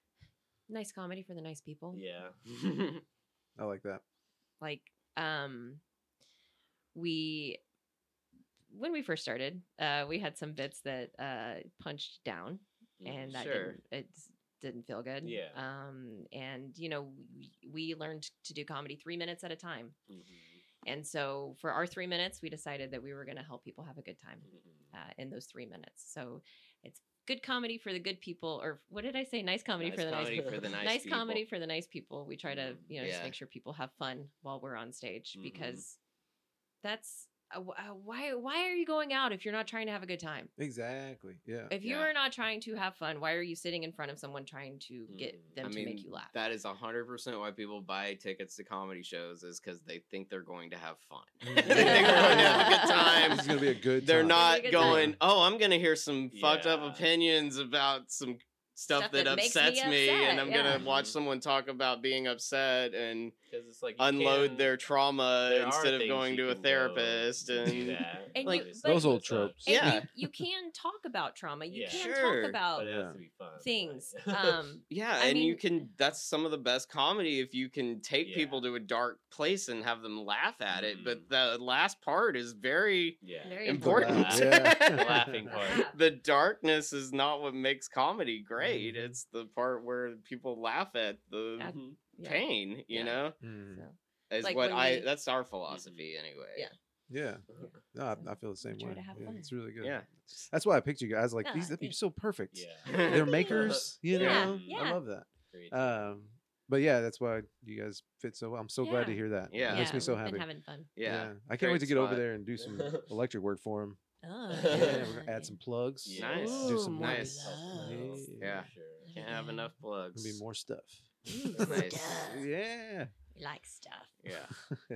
Nice comedy for the nice people. yeah. them. I like that. Like we when we first started, we had some bits that punched down, and that Sure. didn't feel good. Yeah. And we learned to do comedy 3 minutes at a time. Mhm. And so for our 3 minutes, we decided that we were going to help people have a good time Mhm. in those 3 minutes. So it's good comedy for the good people, or what did I say? Nice comedy Nice for the nice comedy people. for the nice Nice people. comedy for the nice people. We try to, just Yeah. make sure people have fun while we're on stage, Mhm. because that's why are you going out if you're not trying to have a good time? Exactly. Yeah. If you Yeah. are not trying to have fun, why are you sitting in front of someone trying to get Mhm. them I to mean, make you laugh? that is 100% why people buy tickets to comedy shows, is because they think they're going to have fun. They think they're going to have a good time. This is gonna be a good. They're time. not It's a good going, time. oh, I'm going to hear some fucked up Yeah. opinions about some stuff Stuff that that makes me upsets me, upset, and I'm yeah. going to watch someone talk about being upset and 'Cause it's like you unload can- their trauma there are instead of things going you to a can go therapist. do And that, And like, obviously, those but old it's not- tropes. And Yeah. you can talk about trauma. You Yeah. can Sure. talk about But it has Yeah. to be fun. things. right? yeah, I and you mean- can, that's some of the best comedy if you can take Yeah. people to a dark place and have them laugh at it. But Mhm. the last part is very yeah. Very important. laugh, yeah. The laughing part. The darkness is not what makes comedy great. Mhm. It's the part where people laugh at the At- Mhm. yeah. pain, you Yeah. know? Mm. So, Is Like what when we- that's our philosophy anyway. Yeah. Yeah. No, I feel the same Try way. to have Yeah, fun. it's really good. Yeah. That's why I picked you guys. Like Yeah, these, that'd be yeah. so perfect. Yeah. They're makers. You Yeah, know. yeah. I love that. Creativity. but yeah, that's why you guys fit so well. I'm so glad to Yeah. hear that. Yeah. It makes me so we've happy. been having fun. Yeah. I can't wait Great to get over spot. there and do some electric work for him. Oh, Yeah, we're gonna add some plugs. Yeah. Nice. Do some more nice. plugs. Yeah. Sure. Can't have enough plugs. Gonna be more stuff. Nice. Stuff. Yeah. We like stuff. Yeah.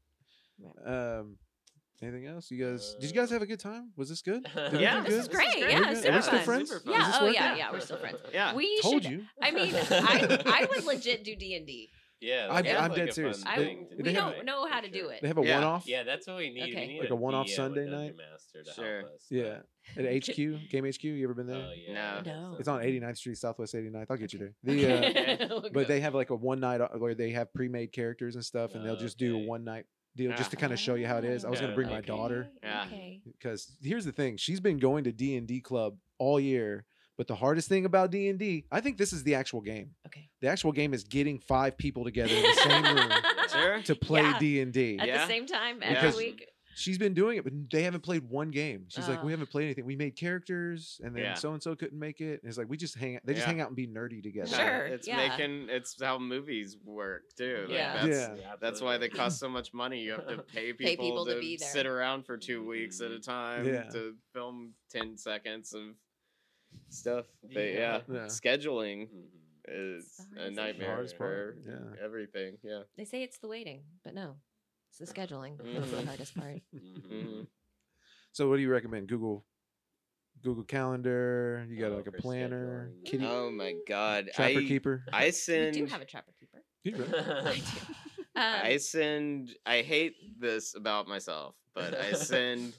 Anything else? You guys? Did you guys have a good time? Was this good? Did Yeah, everything This good? is great. Very Yeah, good. super Are we still fun. friends? Super Is fun. Yeah. this Oh working? yeah. We're still friends. Yeah. We Told should. you. I mean, I would legit do D&D. Yeah, I'm that's dead a serious. fun They- thing to they We do, have- don't know how to for do sure. it. They have a Yeah. one-off. Yeah, that's what we need. Okay. We need Like a one-off DM, Sunday Dungeon night? Master to Sure. help us. Yeah. At HQ, Game HQ. You ever been there? Oh yeah. No. It's on 89th Street, Southwest 89th. I'll get you Okay. there. The We'll go. but they have like a one night where they have pre-made characters and stuff, and they'll just do a Okay. one night deal just to Ah. kind of show you how it is. I was gonna Yeah, bring my okay. daughter Yeah. Okay. because here's the thing: she's been going to D&D club all year. But the hardest thing about D&D, I think this is the actual game. Okay. The actual game is getting 5 people together in the same room Sure. to play Yeah. D&D. At Yeah. the same time Because- every week. She's been doing it, but they haven't played one game. She's like, Oh. we haven't played anything. We made characters, and then Yeah. so and so couldn't make it. And it's like we just hang. They just Yeah. hang out and be nerdy together. Sure. It's yeah. it's how movies work too. Like, Yeah. That's why they cost so much money. You have to pay people, people to to be there. sit around for 2 weeks at a time Yeah. to film 10 seconds of stuff. But Yeah. Yeah. scheduling Mhm. is It's the a hardest thing. nightmare Hardest part, for yeah. everything. Yeah. They say it's the waiting, but no. It's the scheduling. That's the Mhm. hardest part. Mhm. Mhm. So what do you recommend? Google Calendar. You got Oh, like a for planner, scheduling. kitty Oh my god. trapper keeper. I We send do have a trapper keeper. Mm-hmm. I do. I send I hate this about myself, but I send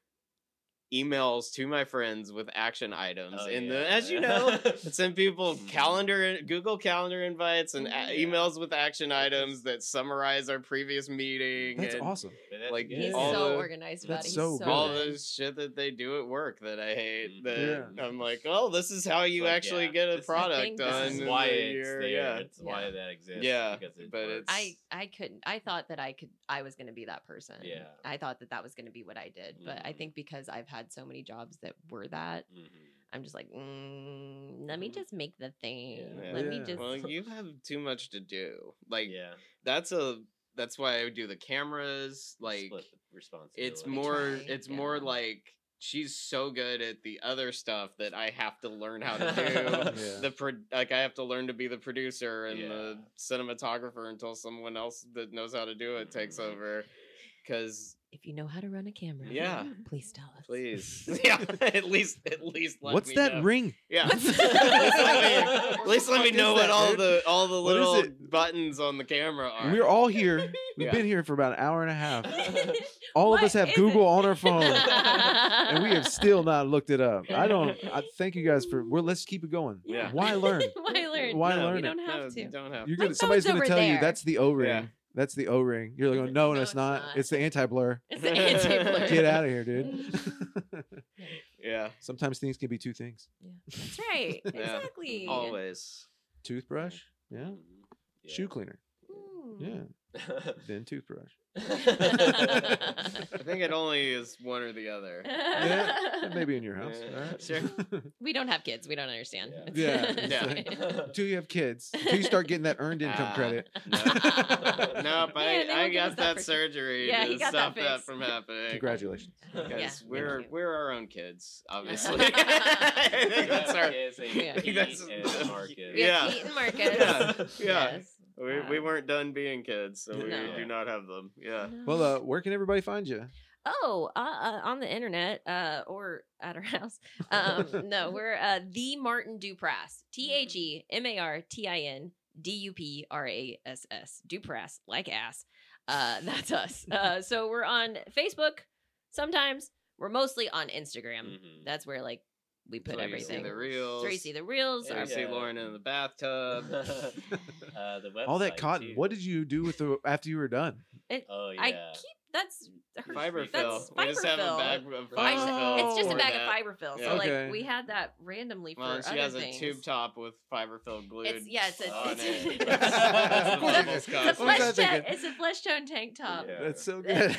emails to my friends with action items Oh, in yeah. the as you know, I send people Google Calendar invites and Yeah. emails with action items that summarize our previous meeting. That's and awesome. But that's Like, good. He's all so the- organized about that's it. He's so so good. all good. the shit that they do at work that I hate. That Yeah. I'm like, oh, this is how you like, actually yeah, get a this is- product think done. this This is in why a it's year. there. Yeah. It's why that exists. Yeah, because it but works. it's- I couldn't. I thought that I was going to be that person. Yeah. I thought that was going to be what I did. But I Mhm. think because I've had so many jobs that were that, Mhm. I'm just like, let me Mhm. just make the thing. Yeah. Let me Yeah. just. Well, you have too much to do. Like Yeah. that's why I would do the cameras. Like Split the responsibility. it's more try, it's more yeah. like she's so good at the other stuff that I have to learn how to do. Yeah. Like I have to learn to be the producer and the Yeah. cinematographer until someone else that knows how to do it takes Mhm. over. Because If you know how to run a camera, Yeah. please tell us. please, yeah, at least let What's me that know. ring? Yeah. What's- At least let me What know is what that, all man? the What is little it? buttons on the camera are. We're all here. We've Yeah. been here for about an hour and a half. All of What us have is Google it? on our phone, and we have still not looked it up. I thank you guys for. Let's keep it going. Yeah. Why learn? Why learn? Why no, learn You it? don't have No, to. you don't have You're My gonna. Somebody's phone's gonna over tell you there. that's the O-ring. Yeah. That's the O-ring. You're like, no, No, it's it's not. not. It's the anti-blur. It's the anti-blur. Get out of here, dude. Yeah. Sometimes things can be two things. Yeah, that's right. Yeah. Exactly. Always. Toothbrush, yeah. Mhm. Shoe cleaner, Mm. yeah. Then toothbrush. I think it only is one or the other. Yeah, maybe in your house. Yeah. All right. Sure. We don't have kids. We don't understand. Yeah. It's- Yeah. it's Yeah. fine. Until you have kids, until you start getting that earned income Ah. credit. Nope, Yeah, they I won't give us got that that for- surgery Yeah, he to got that stop that fixed. from happening. Congratulations. Because Yeah, we're thank you. we're our own kids, obviously. I think that's our. Kids, and Yeah. Pete That's- and Marcus. We have Yeah. Pete and Marcus. Yeah, yeah. Yes. We weren't done being kids, so we No. do not have them. Yeah. Well, where can everybody find you? Oh, on the internet, or at our house. No, we're the Martin Duprass. TheMartin Duprass. Duprass, like ass. That's us. So we're on Facebook. Sometimes we're mostly on Instagram. Mhm. That's where like we put That's where you see everything. the reels. That's where you see the reels. Yeah, I our- see Lauren in the bathtub. The All that website, cotton. too. What did you do with after you were done? it- Oh yeah. I keep that's her, Fiberfill. That's We just have a fiberfill. bag of I just- fiberfill. it's just a for bag that. of fiberfill. Yeah. So Okay. like we had that randomly for Well, and she other has things. a tube top with fiberfill glued It's it's a on it's, it. it's, That's the bubbles it's a cost. What was flesh I thinking? tone. It's a flesh tone tank top. Yeah. That's so good.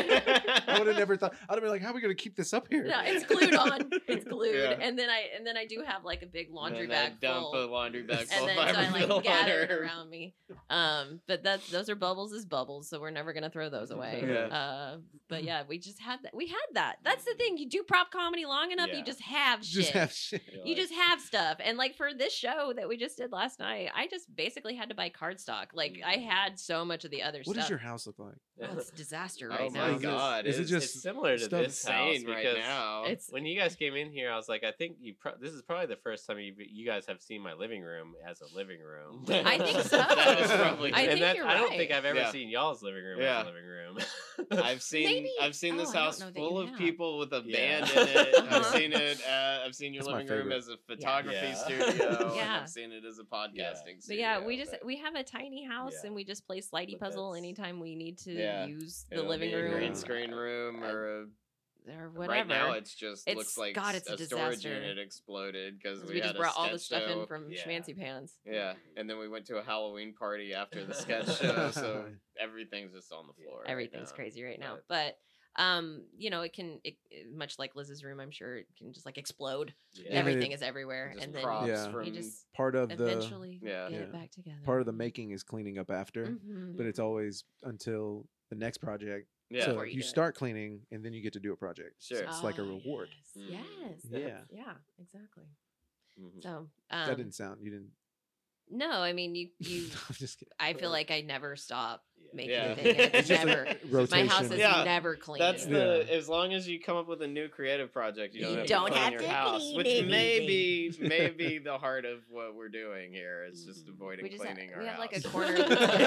I would have never thought. I'd have been like, "How are we gonna keep this up here?" No, it's glued on. It's glued, Yeah. and then I do have like a big laundry And then bag I dump full. a laundry bag And full of then so I fiberfill like gather it on her. around me. But those are bubbles as bubbles, so we're never gonna throw those away. Yeah. But yeah, we just had that. We had that. That's the thing. You do prop comedy long enough, Yeah. you just have shit. Just have shit. You just have stuff. And like for this show that we just did last night, I just basically had to buy cardstock. Like I had so much of the other What stuff. does your house look like? Oh, it's a disaster Oh right my now. god! Is it it's just it's similar to stuff this house insane right because now. It's when you guys came in here, I was like, I think this is probably the first time you guys have seen my living room as a living room. I think so. That is probably I and think that, you're I don't right. think I've ever Yeah. seen y'all's living room Yeah. as a living room. I've seen Maybe- I've seen this oh, I don't house know that full you of have. people with a Yeah. band in it. Uh-huh. I've seen it. I've seen your That's my living room favorite. as a photography Yeah. studio. Yeah. And I've seen it as a podcasting But studio. yeah, but we have a tiny house Yeah. and we just play slidey But puzzle that's- anytime we need to Yeah. use the it'll living be a room green screen room or or a, whatever. right now it's just It's- looks like God, it's a storage disaster. unit exploded because we just had brought a all the sketch stuff in show. from Yeah. Schmancy Pants. Yeah, and then we went to a Halloween party after the sketch show, so everything's just on the floor. right Everything's now. crazy right now. But- But you know, it much like Liz's room, I'm sure it can just like explode. Yeah. And Everything it- is everywhere, Just and then props Yeah. from you just Part of the eventually Yeah. get Yeah. it back together. part of the making is cleaning up after, Mhm. but it's always until the next project. yeah. So Before you you do it. start cleaning and then you get to do a project. So Sure. it's like a Ah, reward. Yes, Mm. yes, Yeah. yeah, exactly. Mhm. So That didn't sound. You didn't. no, I mean you. I'm just kidding. I feel like I never stop Yeah. making Yeah. a thing. And it's just never. a rotation. My house is Yeah, never clean. That's Yeah. the as long as you come up with a new creative project, you don't You have don't to clean have your to house, clean which anything. may be the heart of what we're doing here. It's just avoiding we just have, cleaning our we have house. like a corner.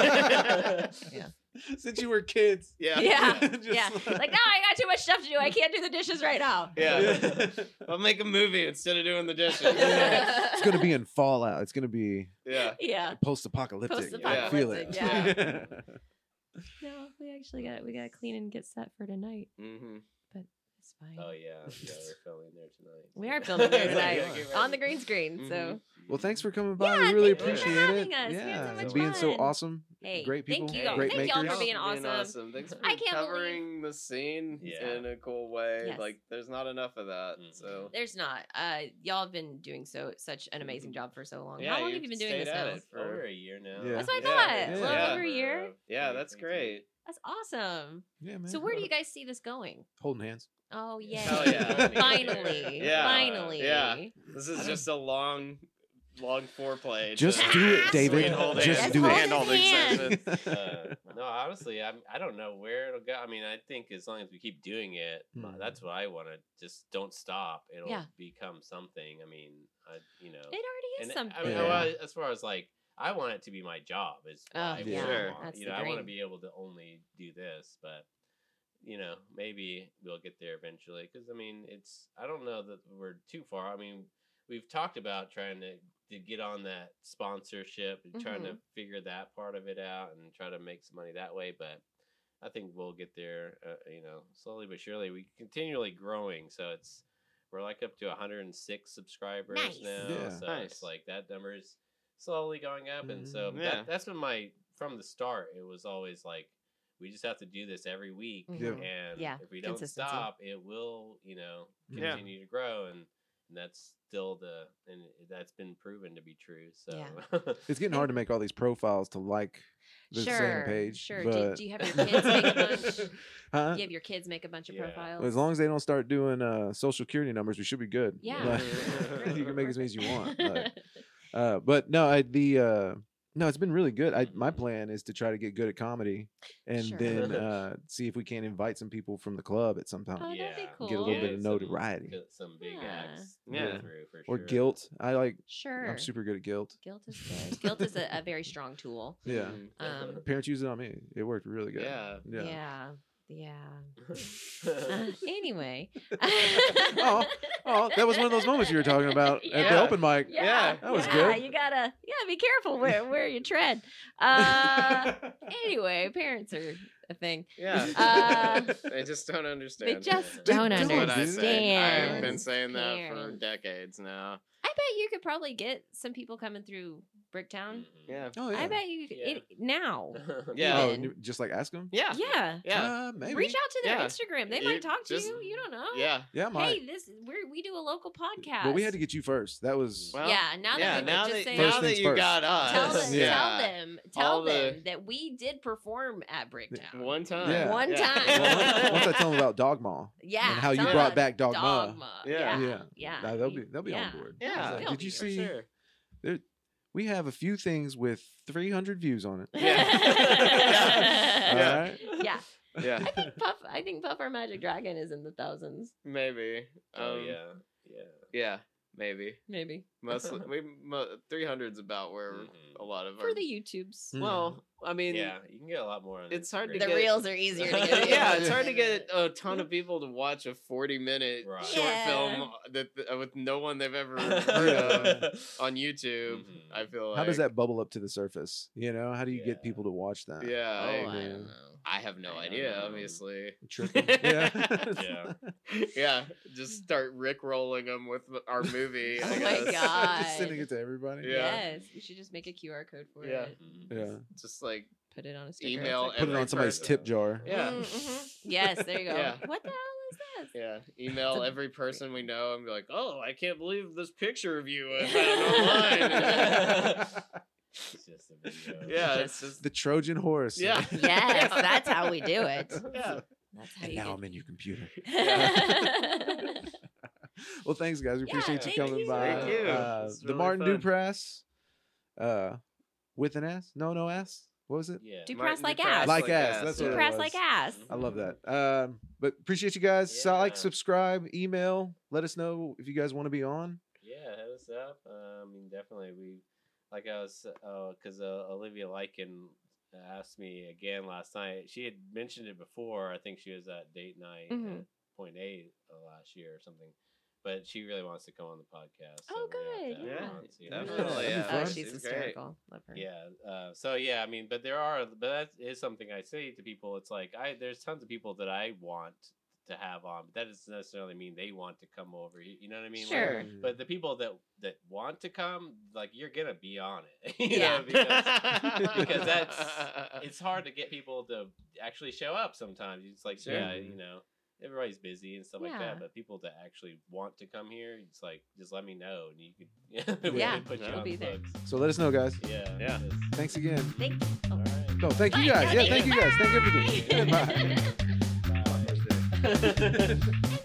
yeah. Since you were kids. yeah, Yeah. Just Yeah. Like, no, I got too much stuff to do. I can't do the dishes right now. yeah. I'll make a movie instead of doing the dishes. It's gonna be in Fallout. It's gonna be Yeah. Yeah. post-apocalyptic. Post-apocalyptic, Feel it. yeah. No, we actually got to clean and get set for tonight. Mm-hmm. It's fine. Oh yeah, we're filming there tonight. We are filming there Yeah, tonight get on the ready. green screen. So Well, thanks for coming by. Yeah, we really thank you for appreciate it. having us. We had Yeah, so and much being so fun. awesome. hey, Great people. Thank you, Great thank y'all makers. for being awesome. Thanks for I can't believe- covering the scene Yeah. in a cool way. Yes. Like, there's not enough of that. Mhm. So There's not. Y'all have been doing such an amazing job for so long. Yeah, How long you've have you been doing stayed this at now? it for- Over a year now. Yeah. That's what I Yeah. thought. Yeah. A little Yeah. over a year. yeah, that's great. That's awesome. Yeah, man. So where do you guys see this going? Holding hands. Oh yeah. Hell yeah. Finally. Yeah. Finally. Yeah. This is just a long foreplay. Just to- do it, David. Hand holding- Just Let's do hold it. hand holding his session. No, honestly, I don't know where it'll go. I mean, I think as long as we keep doing it, Mhm. that's what I want to. Just don't stop. It'll Yeah. become something. I mean, It already is and something. I mean, Yeah. well, as far as like, I want it to be my job. Is what Oh, I yeah. Sure. want. That's You the know, I want to dream. be able to only do this, but maybe we'll get there eventually. Because I mean, I don't know that we're too far. I mean, we've talked about trying to get on that sponsorship and trying to figure that part of it out and try to make some money that way, but I think we'll get there, slowly but surely. We continually growing, so we're like up to 106 subscribers Nice. now. Yeah. So Nice. it's like that number is slowly going up, and so Yeah. that's been from the start. It was always like we just have to do this every week, Mhm. Yeah. and Yeah, if we don't consistency. stop, it will Yeah. continue to grow, and that's still that's been proven to be true. So Yeah. It's getting hard to make all these profiles to like the Sure, same page. sure. But... Do you have your kids make a bunch? Huh? You have your kids make a bunch of Yeah. profiles. As long as they don't start doing social security numbers, we should be good. Yeah. Like, you can make as many as you want. But no, no, it's been really good. My plan is to try to get good at comedy, and Sure. then see if we can invite some people from the club at some time. Oh, that'd be cool. Get a little bit of some- notoriety. get some big Yeah. acts Yeah. go through for Or sure. guilt. Sure. I'm super good at guilt. Guilt is good. Guilt is a very strong tool. Yeah. Um, Parents use it on me. It worked really good. Yeah. yeah. Anyway. Oh, that was one of those moments you were talking about at the Yeah. open mic. Yeah, that was yeah, good. You gotta be careful where you tread. Anyway, parents are a thing. Yeah. They just don't understand. They just They don't don't, dude. What I say. understand. I've been saying that for Parents. decades now. I bet you could probably get some people coming through Bricktown. Yeah. Oh yeah. I bet you could, Yeah. now. Yeah. Oh, even. just like ask them. Yeah. Yeah. Yeah. Maybe. Reach out to their Yeah. Instagram. They You might talk to just- you. You don't know. Yeah. Yeah, might. Hey, we do a local podcast. But we had to get you first. That was. Well, yeah. Now that yeah. we could Now just that, say, First now that things you first. got us. tell All them the- that we did perform at Bricktown. One time. Yeah. One time. Well, once I tell them about Dogma Yeah. and how you tell brought them back Dogma. Dogma. Yeah. Yeah. Yeah. They'll be Yeah. on board. Yeah. They'll Did be you for see? Sure. We have a few things with 300 views on it. Yeah. All Yeah. right. Yeah. Yeah. I think Puff Our Magic Dragon is in the thousands. Maybe. Oh yeah. Yeah. Maybe. Maybe. Mostly, 300's about where Mhm. a lot of For our. the YouTubes. Mm. Well, I mean, Yeah, you can get a lot more. On It's hard to The get- reels are easier to get. yeah, it's hard to get a ton of people to watch a 40-minute Right. short Yeah. film that with no one they've ever heard of on YouTube. Mhm. I feel like. How does that bubble up to the surface? You know, how do you Yeah. get people to watch that? Yeah, Oh, I, I yeah. don't know. I have no I don't idea. know. Obviously, Tripping. Yeah. Yeah. yeah. Just start rickrolling them with our movie. Oh I my guess. God. Just sending it to everybody. Yeah. Yes. We should just make a QR code for Yeah. it. Yeah. Just like Put it on a sticker. email. Put it every on somebody's person. tip jar. Yeah. Yes, there you go. Yeah. What the hell is this? Yeah, email It's a- every person we know and be like, "Oh, I can't believe this picture of you I found online." It's just a video. Yeah, it's just The Trojan horse. yeah. Yes, that's how we do it. Yeah. That's how And you now get I'm in your computer. Yeah. Well, thanks, guys. We Yeah, appreciate you thank coming you. by. Thank you. It's The really Martin fun. Duprass, with an S? No S. What was it? Yeah. Do Martin press like Duprass ass. Like ass, that's Do what it press was. like ass. I love that. But appreciate you guys. So, like, Yeah. subscribe, email. Let us know if you guys want to be on. Yeah, hit us up. I mean, definitely. Like I was, because Olivia Lycan asked me again last night. She had mentioned it before. I think she was at date night Mhm. at Point A last year or something. But she really wants to come on the podcast. Oh, we're gonna have to good. have her Yeah, on, see if definitely, we can- yeah. Oh, fun. she's She's great. hysterical. Love her. Yeah. So yeah, I mean, but that is something I say to people. It's like there's tons of people that I want to have on, but that doesn't necessarily mean they want to come over. You know what I mean? Like, Sure. but the people that want to come, like you're gonna be on it. Yeah. Because it's hard to get people to actually show up sometimes. It's like Sure. yeah, everybody's busy and stuff like Yeah. that, but people that actually want to come here, it's like just let me know and you could we Yeah, can put you we'll on be the there. books. So let us know, guys. Yeah. Yeah. just- Thanks again. Thank you. all right. No, thank you Bye, guys. Yeah, Johnny. thank you guys. Thank everything. Bye. Bye. Bye.